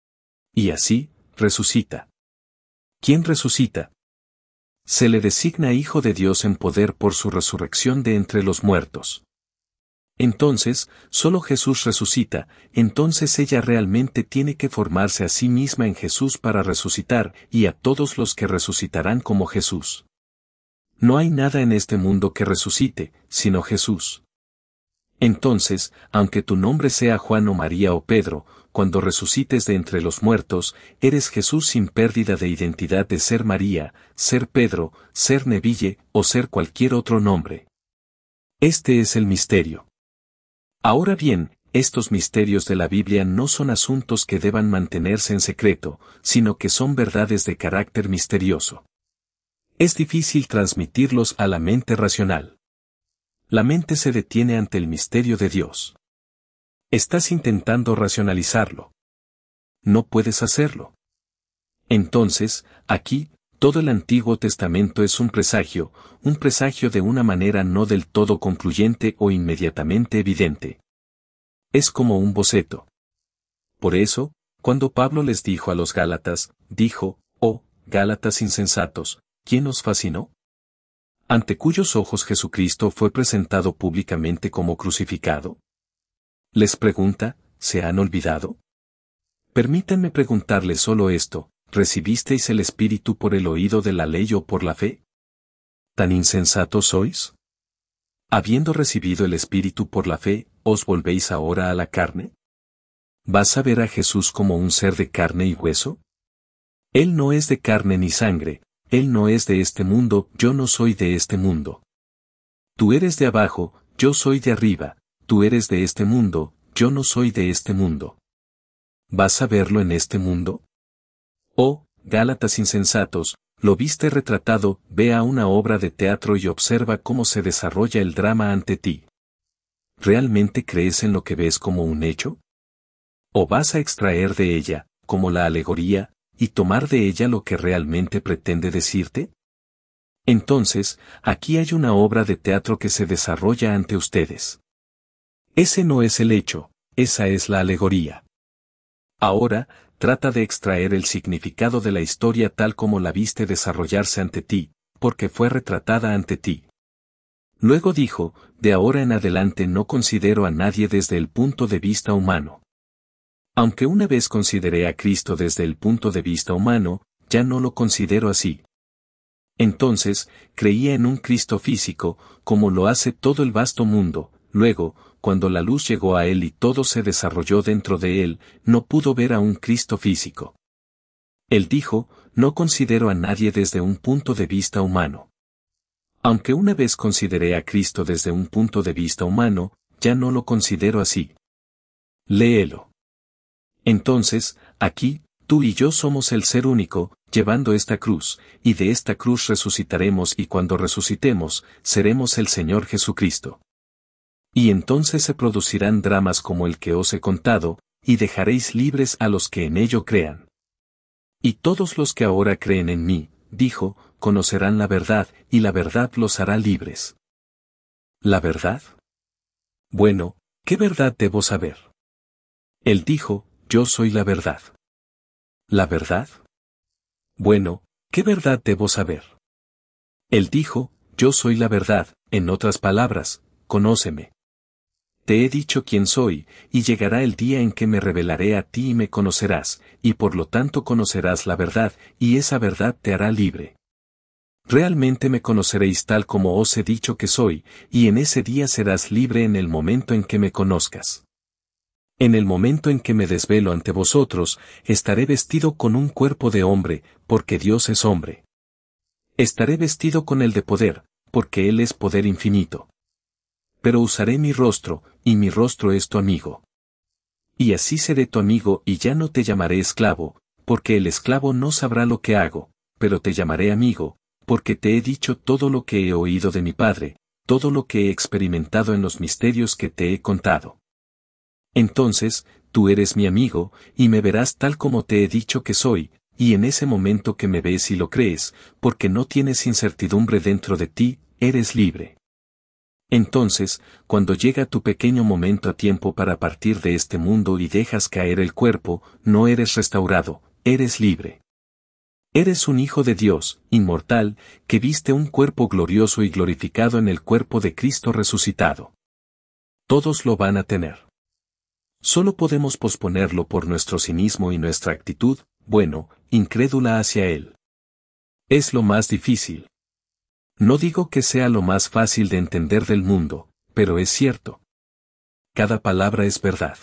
Y así, resucita. ¿Quién resucita? Se le designa Hijo de Dios en poder por su resurrección de entre los muertos. Entonces, solo Jesús resucita, entonces ella realmente tiene que formarse a sí misma en Jesús para resucitar, y a todos los que resucitarán como Jesús. No hay nada en este mundo que resucite, sino Jesús. Entonces, aunque tu nombre sea Juan o María o Pedro, cuando resucites de entre los muertos, eres Jesús sin pérdida de identidad de ser María, ser Pedro, ser Neville o ser cualquier otro nombre. Este es el misterio. Ahora bien, estos misterios de la Biblia no son asuntos que deban mantenerse en secreto, sino que son verdades de carácter misterioso. Es difícil transmitirlos a la mente racional. La mente se detiene ante el misterio de Dios. Estás intentando racionalizarlo. No puedes hacerlo. Entonces, aquí, todo el Antiguo Testamento es un presagio de una manera no del todo concluyente o inmediatamente evidente. Es como un boceto. Por eso, cuando Pablo les dijo a los Gálatas, dijo, «Oh, Gálatas insensatos, ¿quién os fascinó? Ante cuyos ojos Jesucristo fue presentado públicamente como crucificado». Les pregunta, ¿se han olvidado? Permítanme preguntarles solo esto, ¿recibisteis el Espíritu por el oído de la ley o por la fe? ¿Tan insensatos sois? Habiendo recibido el Espíritu por la fe, ¿os volvéis ahora a la carne? ¿Vas a ver a Jesús como un ser de carne y hueso? Él no es de carne ni sangre, Él no es de este mundo, yo no soy de este mundo. Tú eres de abajo, yo soy de arriba. Tú eres de este mundo, yo no soy de este mundo. ¿Vas a verlo en este mundo? Oh, Gálatas insensatos, lo viste retratado, ve a una obra de teatro y observa cómo se desarrolla el drama ante ti. ¿Realmente crees en lo que ves como un hecho? ¿O vas a extraer de ella, como la alegoría, y tomar de ella lo que realmente pretende decirte? Entonces, aquí hay una obra de teatro que se desarrolla ante ustedes. Ese no es el hecho, esa es la alegoría. Ahora, trata de extraer el significado de la historia tal como la viste desarrollarse ante ti, porque fue retratada ante ti. Luego dijo, de ahora en adelante no considero a nadie desde el punto de vista humano. Aunque una vez consideré a Cristo desde el punto de vista humano, ya no lo considero así. Entonces, creía en un Cristo físico, como lo hace todo el vasto mundo. Luego, cuando la luz llegó a él y todo se desarrolló dentro de él, no pudo ver a un Cristo físico. Él dijo, no considero a nadie desde un punto de vista humano. Aunque una vez consideré a Cristo desde un punto de vista humano, ya no lo considero así. Léelo. Entonces, aquí, tú y yo somos el ser único, llevando esta cruz, y de esta cruz resucitaremos y cuando resucitemos, seremos el Señor Jesucristo. Y entonces se producirán dramas como el que os he contado, y dejaréis libres a los que en ello crean. Y todos los que ahora creen en mí, dijo, conocerán la verdad, y la verdad los hará libres. ¿La verdad? Bueno, ¿qué verdad debo saber? Él dijo, yo soy la verdad. ¿La verdad? Bueno, ¿qué verdad debo saber? Él dijo, yo soy la verdad, en otras palabras, conóceme. Te he dicho quién soy, y llegará el día en que me revelaré a ti y me conocerás, y por lo tanto conocerás la verdad, y esa verdad te hará libre. Realmente me conoceréis tal como os he dicho que soy, y en ese día serás libre en el momento en que me conozcas. En el momento en que me desvelo ante vosotros, estaré vestido con un cuerpo de hombre, porque Dios es hombre. Estaré vestido con el de poder, porque Él es poder infinito. Pero usaré mi rostro, y mi rostro es tu amigo. Y así seré tu amigo y ya no te llamaré esclavo, porque el esclavo no sabrá lo que hago, pero te llamaré amigo, porque te he dicho todo lo que he oído de mi Padre, todo lo que he experimentado en los misterios que te he contado. Entonces, tú eres mi amigo, y me verás tal como te he dicho que soy, y en ese momento que me ves y lo crees, porque no tienes incertidumbre dentro de ti, eres libre. Entonces, cuando llega tu pequeño momento a tiempo para partir de este mundo y dejas caer el cuerpo, no eres restaurado, eres libre. Eres un hijo de Dios, inmortal, que viste un cuerpo glorioso y glorificado en el cuerpo de Cristo resucitado. Todos lo van a tener. Solo podemos posponerlo por nuestro cinismo y nuestra actitud, bueno, incrédula hacia Él. Es lo más difícil. No digo que sea lo más fácil de entender del mundo, pero es cierto. Cada palabra es verdad.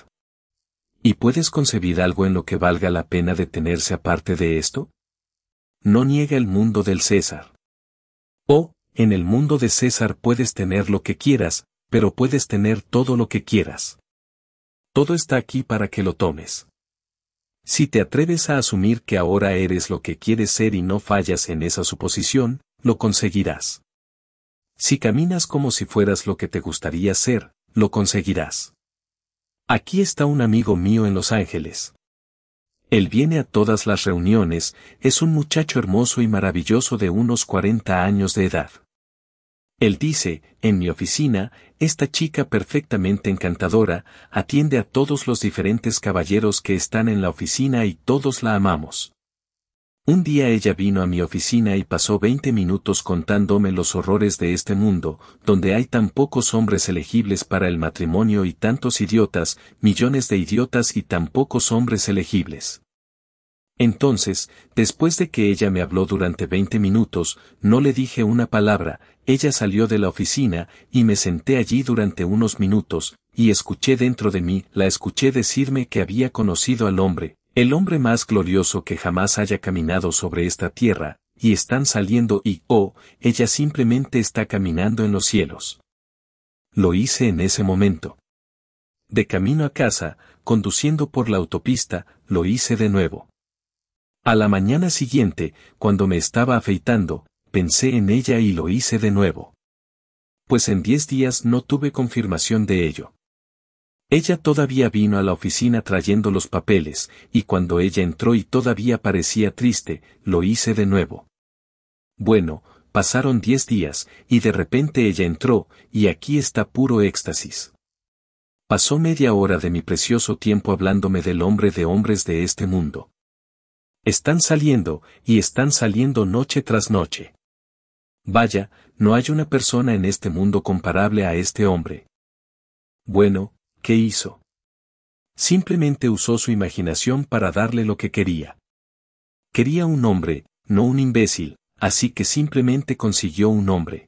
¿Y puedes concebir algo en lo que valga la pena detenerse aparte de esto? No niega el mundo del César. En el mundo de César puedes tener lo que quieras, pero puedes tener todo lo que quieras. Todo está aquí para que lo tomes. Si te atreves a asumir que ahora eres lo que quieres ser y no fallas en esa suposición, lo conseguirás. Si caminas como si fueras lo que te gustaría ser, lo conseguirás. Aquí está un amigo mío en Los Ángeles. Él viene a todas las reuniones, es un muchacho hermoso y maravilloso de unos 40 años de edad. Él dice, en mi oficina, esta chica perfectamente encantadora, atiende a todos los diferentes caballeros que están en la oficina y todos la amamos. Un día ella vino a mi oficina y pasó 20 minutos contándome los horrores de este mundo, donde hay tan pocos hombres elegibles para el matrimonio y tantos idiotas, millones de idiotas y tan pocos hombres elegibles. Entonces, después de que ella me habló durante 20 minutos, no le dije una palabra, ella salió de la oficina, y me senté allí durante unos minutos, y escuché dentro de mí, la escuché decirme que había conocido al hombre, el hombre más glorioso que jamás haya caminado sobre esta tierra, y están saliendo y, ella simplemente está caminando en los cielos. Lo hice en ese momento. De camino a casa, conduciendo por la autopista, lo hice de nuevo. A la mañana siguiente, cuando me estaba afeitando, pensé en ella y lo hice de nuevo. Pues en 10 días no tuve confirmación de ello. Ella todavía vino a la oficina trayendo los papeles, y cuando ella entró y todavía parecía triste, lo hice de nuevo. Bueno, pasaron 10 días, y de repente ella entró, y aquí está puro éxtasis. Pasó media hora de mi precioso tiempo hablándome del hombre de hombres de este mundo. Están saliendo, y están saliendo noche tras noche. Vaya, no hay una persona en este mundo comparable a este hombre. Bueno, ¿qué hizo? Simplemente usó su imaginación para darle lo que quería. Quería un hombre, no un imbécil, así que simplemente consiguió un hombre.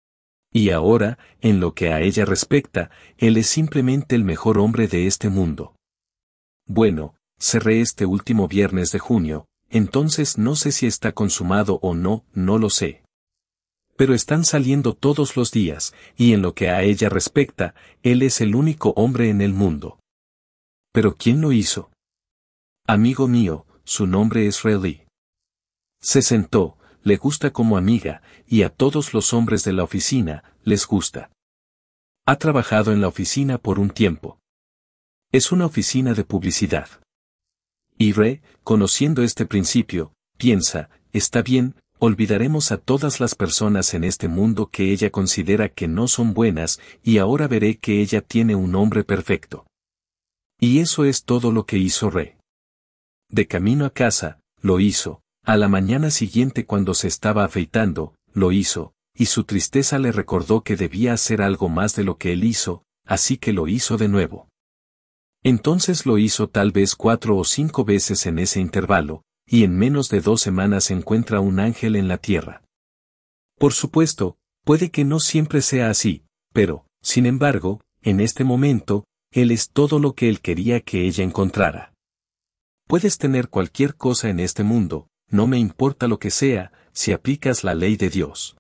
Y ahora, en lo que a ella respecta, él es simplemente el mejor hombre de este mundo. Bueno, cerré este último viernes de junio, entonces no sé si está consumado o no, no lo sé. Pero están saliendo todos los días, y en lo que a ella respecta, él es el único hombre en el mundo. ¿Pero quién lo hizo? Amigo mío, su nombre es Riley. Se sentó, le gusta como amiga, y a todos los hombres de la oficina, les gusta. Ha trabajado en la oficina por un tiempo. Es una oficina de publicidad. Y Re, conociendo este principio, piensa, está bien, olvidaremos a todas las personas en este mundo que ella considera que no son buenas, y ahora veré que ella tiene un hombre perfecto. Y eso es todo lo que hizo Re. De camino a casa, lo hizo, a la mañana siguiente cuando se estaba afeitando, lo hizo, y su tristeza le recordó que debía hacer algo más de lo que él hizo, así que lo hizo de nuevo. Entonces lo hizo tal vez 4 o 5 veces en ese intervalo, y en menos de 2 semanas encuentra un ángel en la tierra. Por supuesto, puede que no siempre sea así, pero, sin embargo, en este momento, él es todo lo que él quería que ella encontrara. Puedes tener cualquier cosa en este mundo, no me importa lo que sea, si aplicas la ley de Dios.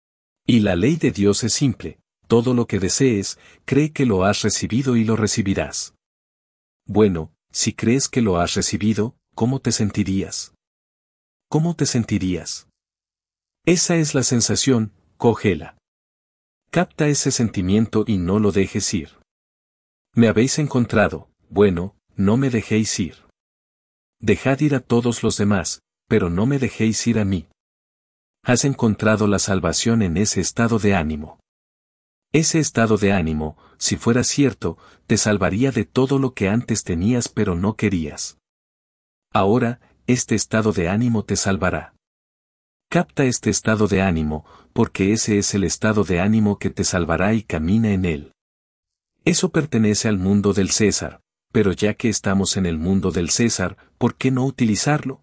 Y la ley de Dios es simple, todo lo que desees, cree que lo has recibido y lo recibirás. Bueno, si crees que lo has recibido, ¿cómo te sentirías? ¿Cómo te sentirías? Esa es la sensación, cógela. Capta ese sentimiento y no lo dejes ir. Me habéis encontrado, bueno, no me dejéis ir. Dejad ir a todos los demás, pero no me dejéis ir a mí. Has encontrado la salvación en ese estado de ánimo. Ese estado de ánimo, si fuera cierto, te salvaría de todo lo que antes tenías pero no querías. Ahora, este estado de ánimo te salvará. Capta este estado de ánimo, porque ese es el estado de ánimo que te salvará y camina en él. Eso pertenece al mundo del César, pero ya que estamos en el mundo del César, ¿por qué no utilizarlo?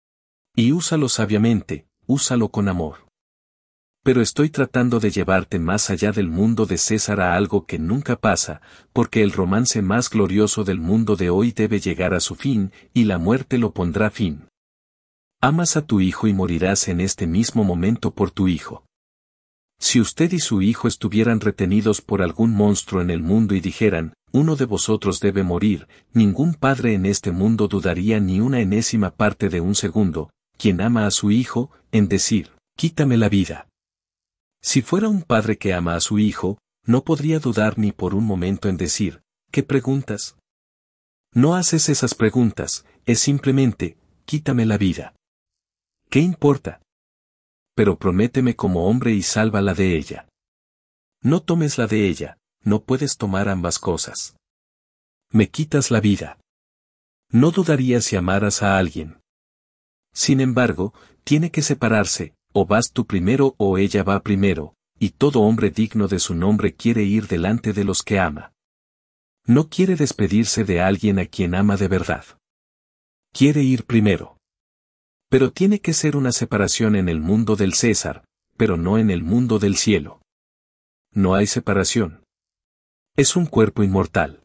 Y úsalo sabiamente, úsalo con amor. Pero estoy tratando de llevarte más allá del mundo de César a algo que nunca pasa, porque el romance más glorioso del mundo de hoy debe llegar a su fin, y la muerte lo pondrá fin. Amas a tu hijo y morirás en este mismo momento por tu hijo. Si usted y su hijo estuvieran retenidos por algún monstruo en el mundo y dijeran, uno de vosotros debe morir, ningún padre en este mundo dudaría ni una enésima parte de un segundo, quien ama a su hijo, en decir, quítame la vida. Si fuera un padre que ama a su hijo, no podría dudar ni por un momento en decir, ¿qué preguntas? No haces esas preguntas, es simplemente, quítame la vida. ¿Qué importa? Pero prométeme como hombre y sálvala de ella. No tomes la de ella, no puedes tomar ambas cosas. Me quitas la vida. No dudaría si amaras a alguien. Sin embargo, tiene que separarse, o vas tú primero o ella va primero, y todo hombre digno de su nombre quiere ir delante de los que ama. No quiere despedirse de alguien a quien ama de verdad. Quiere ir primero. Pero tiene que ser una separación en el mundo del César, pero no en el mundo del cielo. No hay separación. Es un cuerpo inmortal.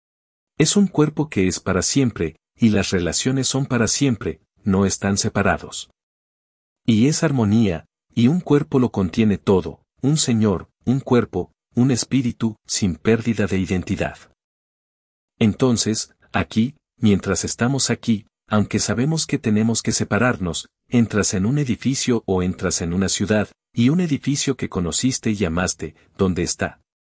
Es un cuerpo que es para siempre, y las relaciones son para siempre, no están separados. Y es armonía, y un cuerpo lo contiene todo, un Señor, un cuerpo, un espíritu, sin pérdida de identidad. Entonces, aquí, mientras estamos aquí, aunque sabemos que tenemos que separarnos, entras en un edificio o entras en una ciudad, y un edificio que conociste y llamaste, ¿dónde está?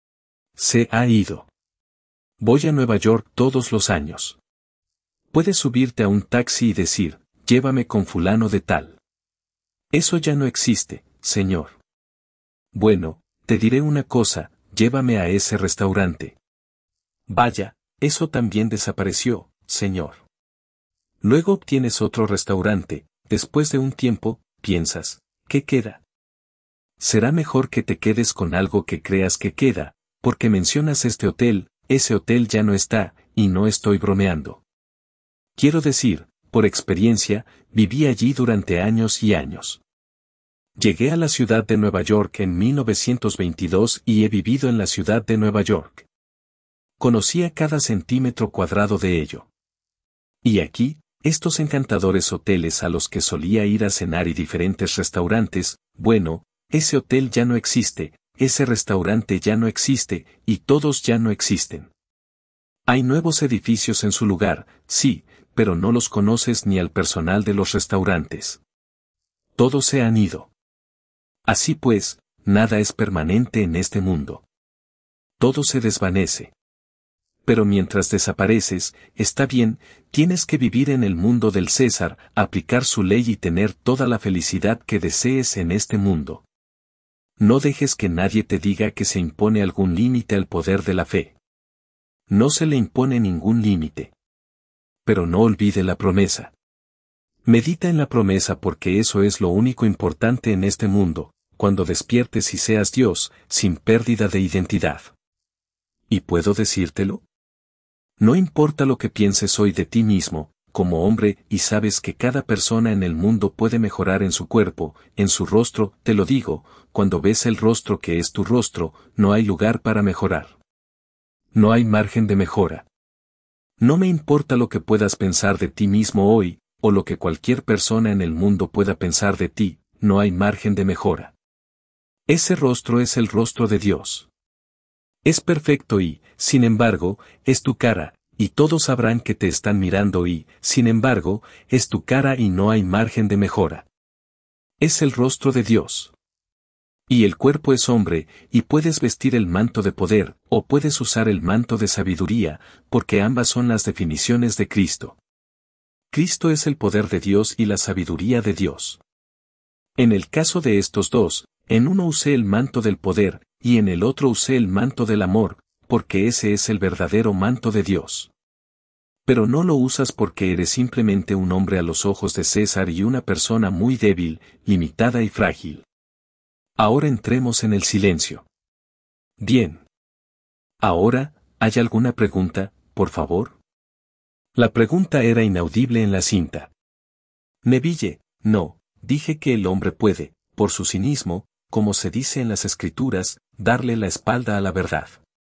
Se ha ido. Voy a Nueva York todos los años. Puedes subirte a un taxi y decir, llévame con fulano de tal. Eso ya no existe, señor. Bueno, te diré una cosa, llévame a ese restaurante. Vaya, eso también desapareció, señor. Luego obtienes otro restaurante, después de un tiempo, piensas, ¿qué queda? será mejor que te quedes con algo que creas que queda, porque mencionas este hotel, ese hotel ya no está, y no estoy bromeando. Quiero decir, por experiencia, viví allí durante años y años. Llegué a la ciudad de Nueva York en 1922 y he vivido en la ciudad de Nueva York. Conocía cada centímetro cuadrado de ello. Y aquí, estos encantadores hoteles a los que solía ir a cenar y diferentes restaurantes, bueno, ese hotel ya no existe, ese restaurante ya no existe, y todos ya no existen. Hay nuevos edificios en su lugar, sí, pero no los conoces ni al personal de los restaurantes. Todos se han ido. Así pues, nada es permanente en este mundo. Todo se desvanece. Pero mientras desapareces, está bien, tienes que vivir en el mundo del César, aplicar su ley y tener toda la felicidad que desees en este mundo. No dejes que nadie te diga que se impone algún límite al poder de la fe. No se le impone ningún límite. Pero no olvide la promesa. Medita en la promesa porque eso es lo único importante en este mundo, cuando despiertes y seas Dios, sin pérdida de identidad. ¿Y puedo decírtelo? No importa lo que pienses hoy de ti mismo, como hombre, y sabes que cada persona en el mundo puede mejorar en su cuerpo, en su rostro, te lo digo, cuando ves el rostro que es tu rostro, no hay lugar para mejorar. No hay margen de mejora. No me importa lo que puedas pensar de ti mismo hoy, o lo que cualquier persona en el mundo pueda pensar de ti, no hay margen de mejora. Ese rostro es el rostro de Dios. Es perfecto y, sin embargo, es tu cara, y todos sabrán que te están mirando y, sin embargo, es tu cara y no hay margen de mejora. Es el rostro de Dios. Y el cuerpo es hombre, y puedes vestir el manto de poder, o puedes usar el manto de sabiduría, porque ambas son las definiciones de Cristo. Cristo es el poder de Dios y la sabiduría de Dios. En el caso de estos dos, en uno usé el manto del poder, y en el otro usé el manto del amor, porque ese es el verdadero manto de Dios. Pero no lo usas porque eres simplemente un hombre a los ojos de César y una persona muy débil, limitada y frágil. Ahora entremos en el silencio. Bien. Ahora, ¿hay alguna pregunta, por favor? La pregunta era inaudible en la cinta. Neville, no, dije que el hombre puede, por su cinismo, como se dice en las Escrituras, darle la espalda a la verdad.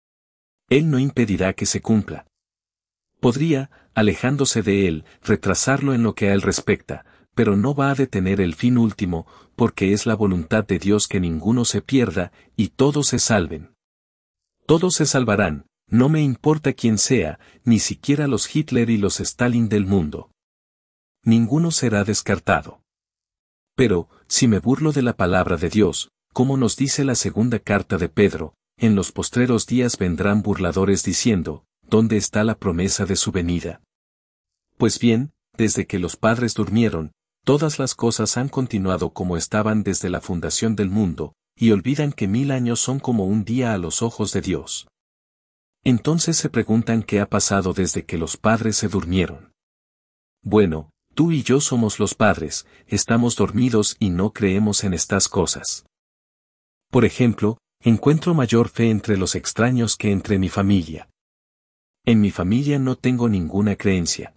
Él no impedirá que se cumpla. Podría, alejándose de él, retrasarlo en lo que a él respecta, pero no va a detener el fin último, porque es la voluntad de Dios que ninguno se pierda, y todos se salven. Todos se salvarán, no me importa quién sea, ni siquiera los Hitler y los Stalin del mundo. Ninguno será descartado. Pero, si me burlo de la palabra de Dios, como nos dice la segunda carta de Pedro, en los postreros días vendrán burladores diciendo, ¿dónde está la promesa de su venida? Pues bien, desde que los padres durmieron, todas las cosas han continuado como estaban desde la fundación del mundo, y olvidan que 1000 años son como un día a los ojos de Dios. Entonces se preguntan qué ha pasado desde que los padres se durmieron. Bueno, tú y yo somos los padres, estamos dormidos y no creemos en estas cosas. Por ejemplo, encuentro mayor fe entre los extraños que entre mi familia. En mi familia no tengo ninguna creencia.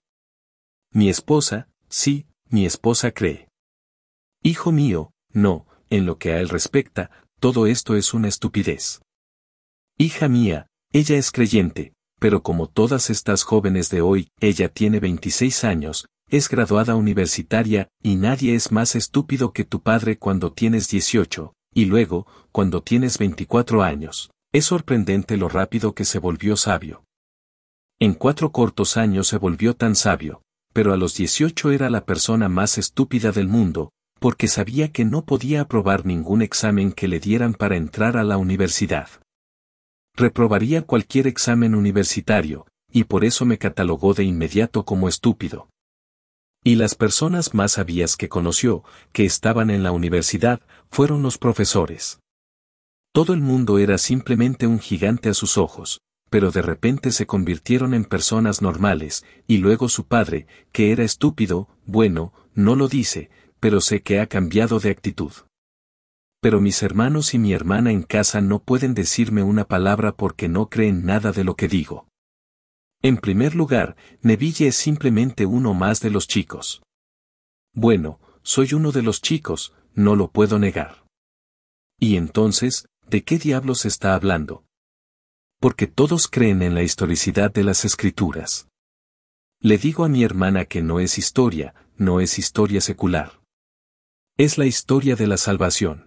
Mi esposa, sí, mi esposa cree. Hijo mío, no, en lo que a él respecta, todo esto es una estupidez. Hija mía, ella es creyente, pero como todas estas jóvenes de hoy, ella tiene 26 años, es graduada universitaria, y nadie es más estúpido que tu padre cuando tienes 18, y luego, cuando tienes 24 años. Es sorprendente lo rápido que se volvió sabio. En 4 cortos años se volvió tan sabio, pero a los 18 era la persona más estúpida del mundo, porque sabía que no podía aprobar ningún examen que le dieran para entrar a la universidad. Reprobaría cualquier examen universitario, y por eso me catalogó de inmediato como estúpido. Y las personas más sabias que conoció, que estaban en la universidad, fueron los profesores. Todo el mundo era simplemente un gigante a sus ojos, pero de repente se convirtieron en personas normales, y luego su padre, que era estúpido, bueno, no lo dice, pero sé que ha cambiado de actitud. Pero mis hermanos y mi hermana en casa no pueden decirme una palabra porque no creen nada de lo que digo. En primer lugar, Neville es simplemente uno más de los chicos. Bueno, soy uno de los chicos, no lo puedo negar. Y entonces, ¿de qué diablos está hablando? Porque todos creen en la historicidad de las escrituras. Le digo a mi hermana que no es historia secular. Es la historia de la salvación.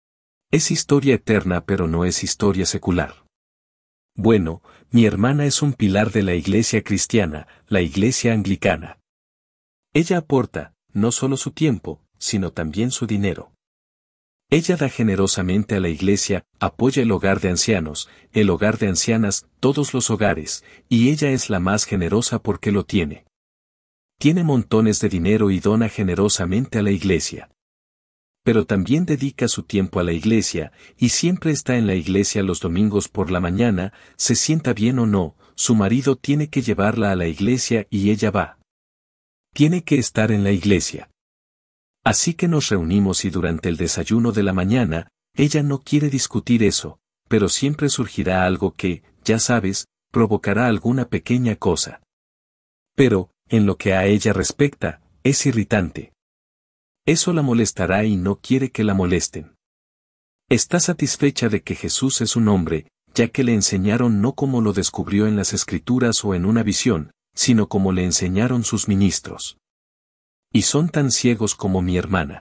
Es historia eterna pero no es historia secular. Bueno, mi hermana es un pilar de la iglesia cristiana, la iglesia anglicana. Ella aporta, no solo su tiempo, sino también su dinero. Ella da generosamente a la iglesia, apoya el hogar de ancianos, el hogar de ancianas, todos los hogares, y ella es la más generosa porque lo tiene. Tiene montones de dinero y dona generosamente a la iglesia. Pero también dedica su tiempo a la iglesia, y siempre está en la iglesia los domingos por la mañana, se sienta bien o no, su marido tiene que llevarla a la iglesia y ella va. Tiene que estar en la iglesia. Así que nos reunimos y durante el desayuno de la mañana, ella no quiere discutir eso, pero siempre surgirá algo que, ya sabes, provocará alguna pequeña cosa. Pero, en lo que a ella respecta, es irritante. Eso la molestará y no quiere que la molesten. Está satisfecha de que Jesús es un hombre, ya que le enseñaron no como lo descubrió en las Escrituras o en una visión, sino como le enseñaron sus ministros. Y son tan ciegos como mi hermana.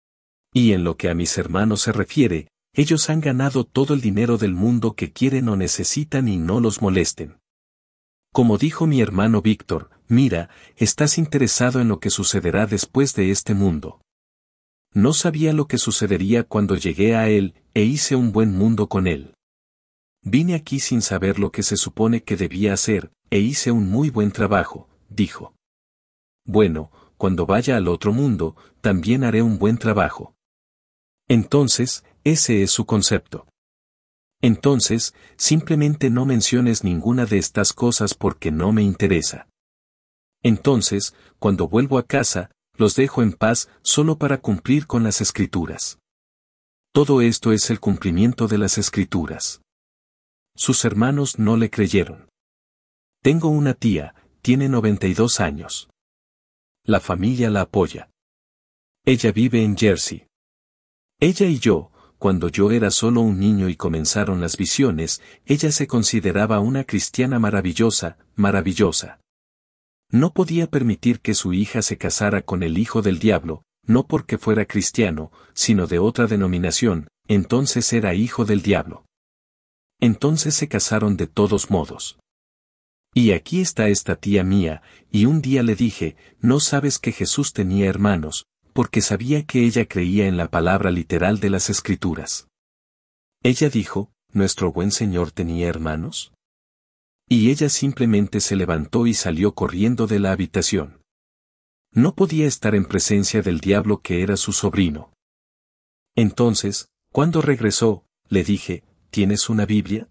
Y en lo que a mis hermanos se refiere, ellos han ganado todo el dinero del mundo que quieren o necesitan y no los molesten. Como dijo mi hermano Víctor, mira, estás interesado en lo que sucederá después de este mundo. No sabía lo que sucedería cuando llegué a él, e hice un buen mundo con él. Vine aquí sin saber lo que se supone que debía hacer, e hice un muy buen trabajo, dijo. Bueno, cuando vaya al otro mundo, también haré un buen trabajo. Entonces, ese es su concepto. Entonces, simplemente no menciones ninguna de estas cosas porque no me interesa. Entonces, cuando vuelvo a casa, los dejo en paz solo para cumplir con las Escrituras. Todo esto es el cumplimiento de las Escrituras. Sus hermanos no le creyeron. Tengo una tía, tiene 92 años. La familia la apoya. Ella vive en Jersey. Ella y yo, cuando yo era solo un niño y comenzaron las visiones, ella se consideraba una cristiana maravillosa, maravillosa. No podía permitir que su hija se casara con el hijo del diablo, no porque fuera cristiano, sino de otra denominación, entonces era hijo del diablo. Entonces se casaron de todos modos. Y aquí está esta tía mía, y un día le dije, no sabes que Jesús tenía hermanos, porque sabía que ella creía en la palabra literal de las Escrituras. Ella dijo, ¿nuestro buen Señor tenía hermanos? Y ella simplemente se levantó y salió corriendo de la habitación. No podía estar en presencia del diablo que era su sobrino. Entonces, cuando regresó, le dije, ¿tienes una Biblia?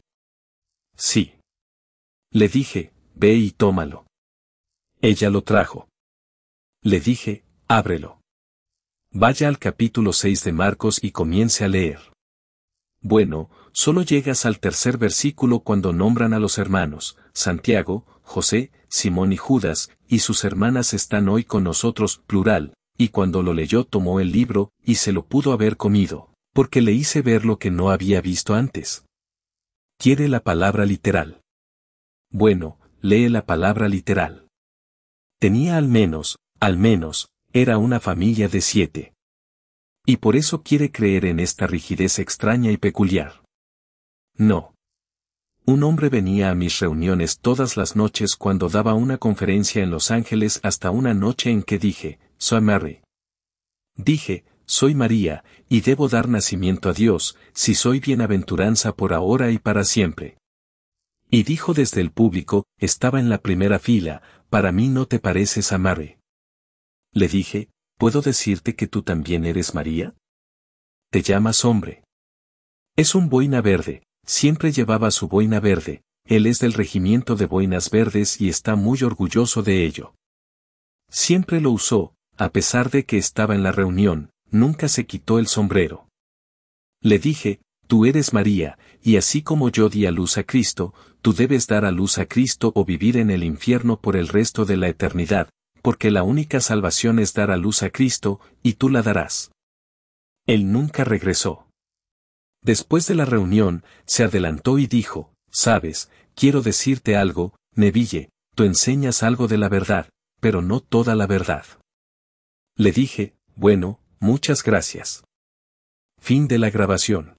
Sí. Le dije, ve y tómalo. Ella lo trajo. Le dije, ábrelo. Vaya al capítulo 6 de Marcos y comience a leer. Bueno, solo llegas al tercer versículo cuando nombran a los hermanos, Santiago, José, Simón y Judas, y sus hermanas están hoy con nosotros, plural, y cuando lo leyó tomó el libro, y se lo pudo haber comido, porque le hice ver lo que no había visto antes. Quiere la palabra literal. Bueno, lee la palabra literal. Tenía al menos, era una familia de 7. Y por eso quiere creer en esta rigidez extraña y peculiar. No. Un hombre venía a mis reuniones todas las noches cuando daba una conferencia en Los Ángeles hasta una noche en que dije, soy Mary. Dije, soy María, y debo dar nacimiento a Dios, si soy bienaventuranza por ahora y para siempre. Y dijo desde el público, estaba en la primera fila, para mí no te pareces a Mary. Le dije, ¿puedo decirte que tú también eres María? Te llamas hombre. Es un boina verde, siempre llevaba su boina verde, él es del regimiento de boinas verdes y está muy orgulloso de ello. Siempre lo usó, a pesar de que estaba en la reunión, nunca se quitó el sombrero. Le dije, tú eres María, y así como yo di a luz a Cristo, tú debes dar a luz a Cristo o vivir en el infierno por el resto de la eternidad, porque la única salvación es dar a luz a Cristo, y tú la darás. Él nunca regresó. Después de la reunión, se adelantó y dijo, sabes, quiero decirte algo, Neville, tú enseñas algo de la verdad, pero no toda la verdad. Le dije, bueno, muchas gracias. Fin de la grabación.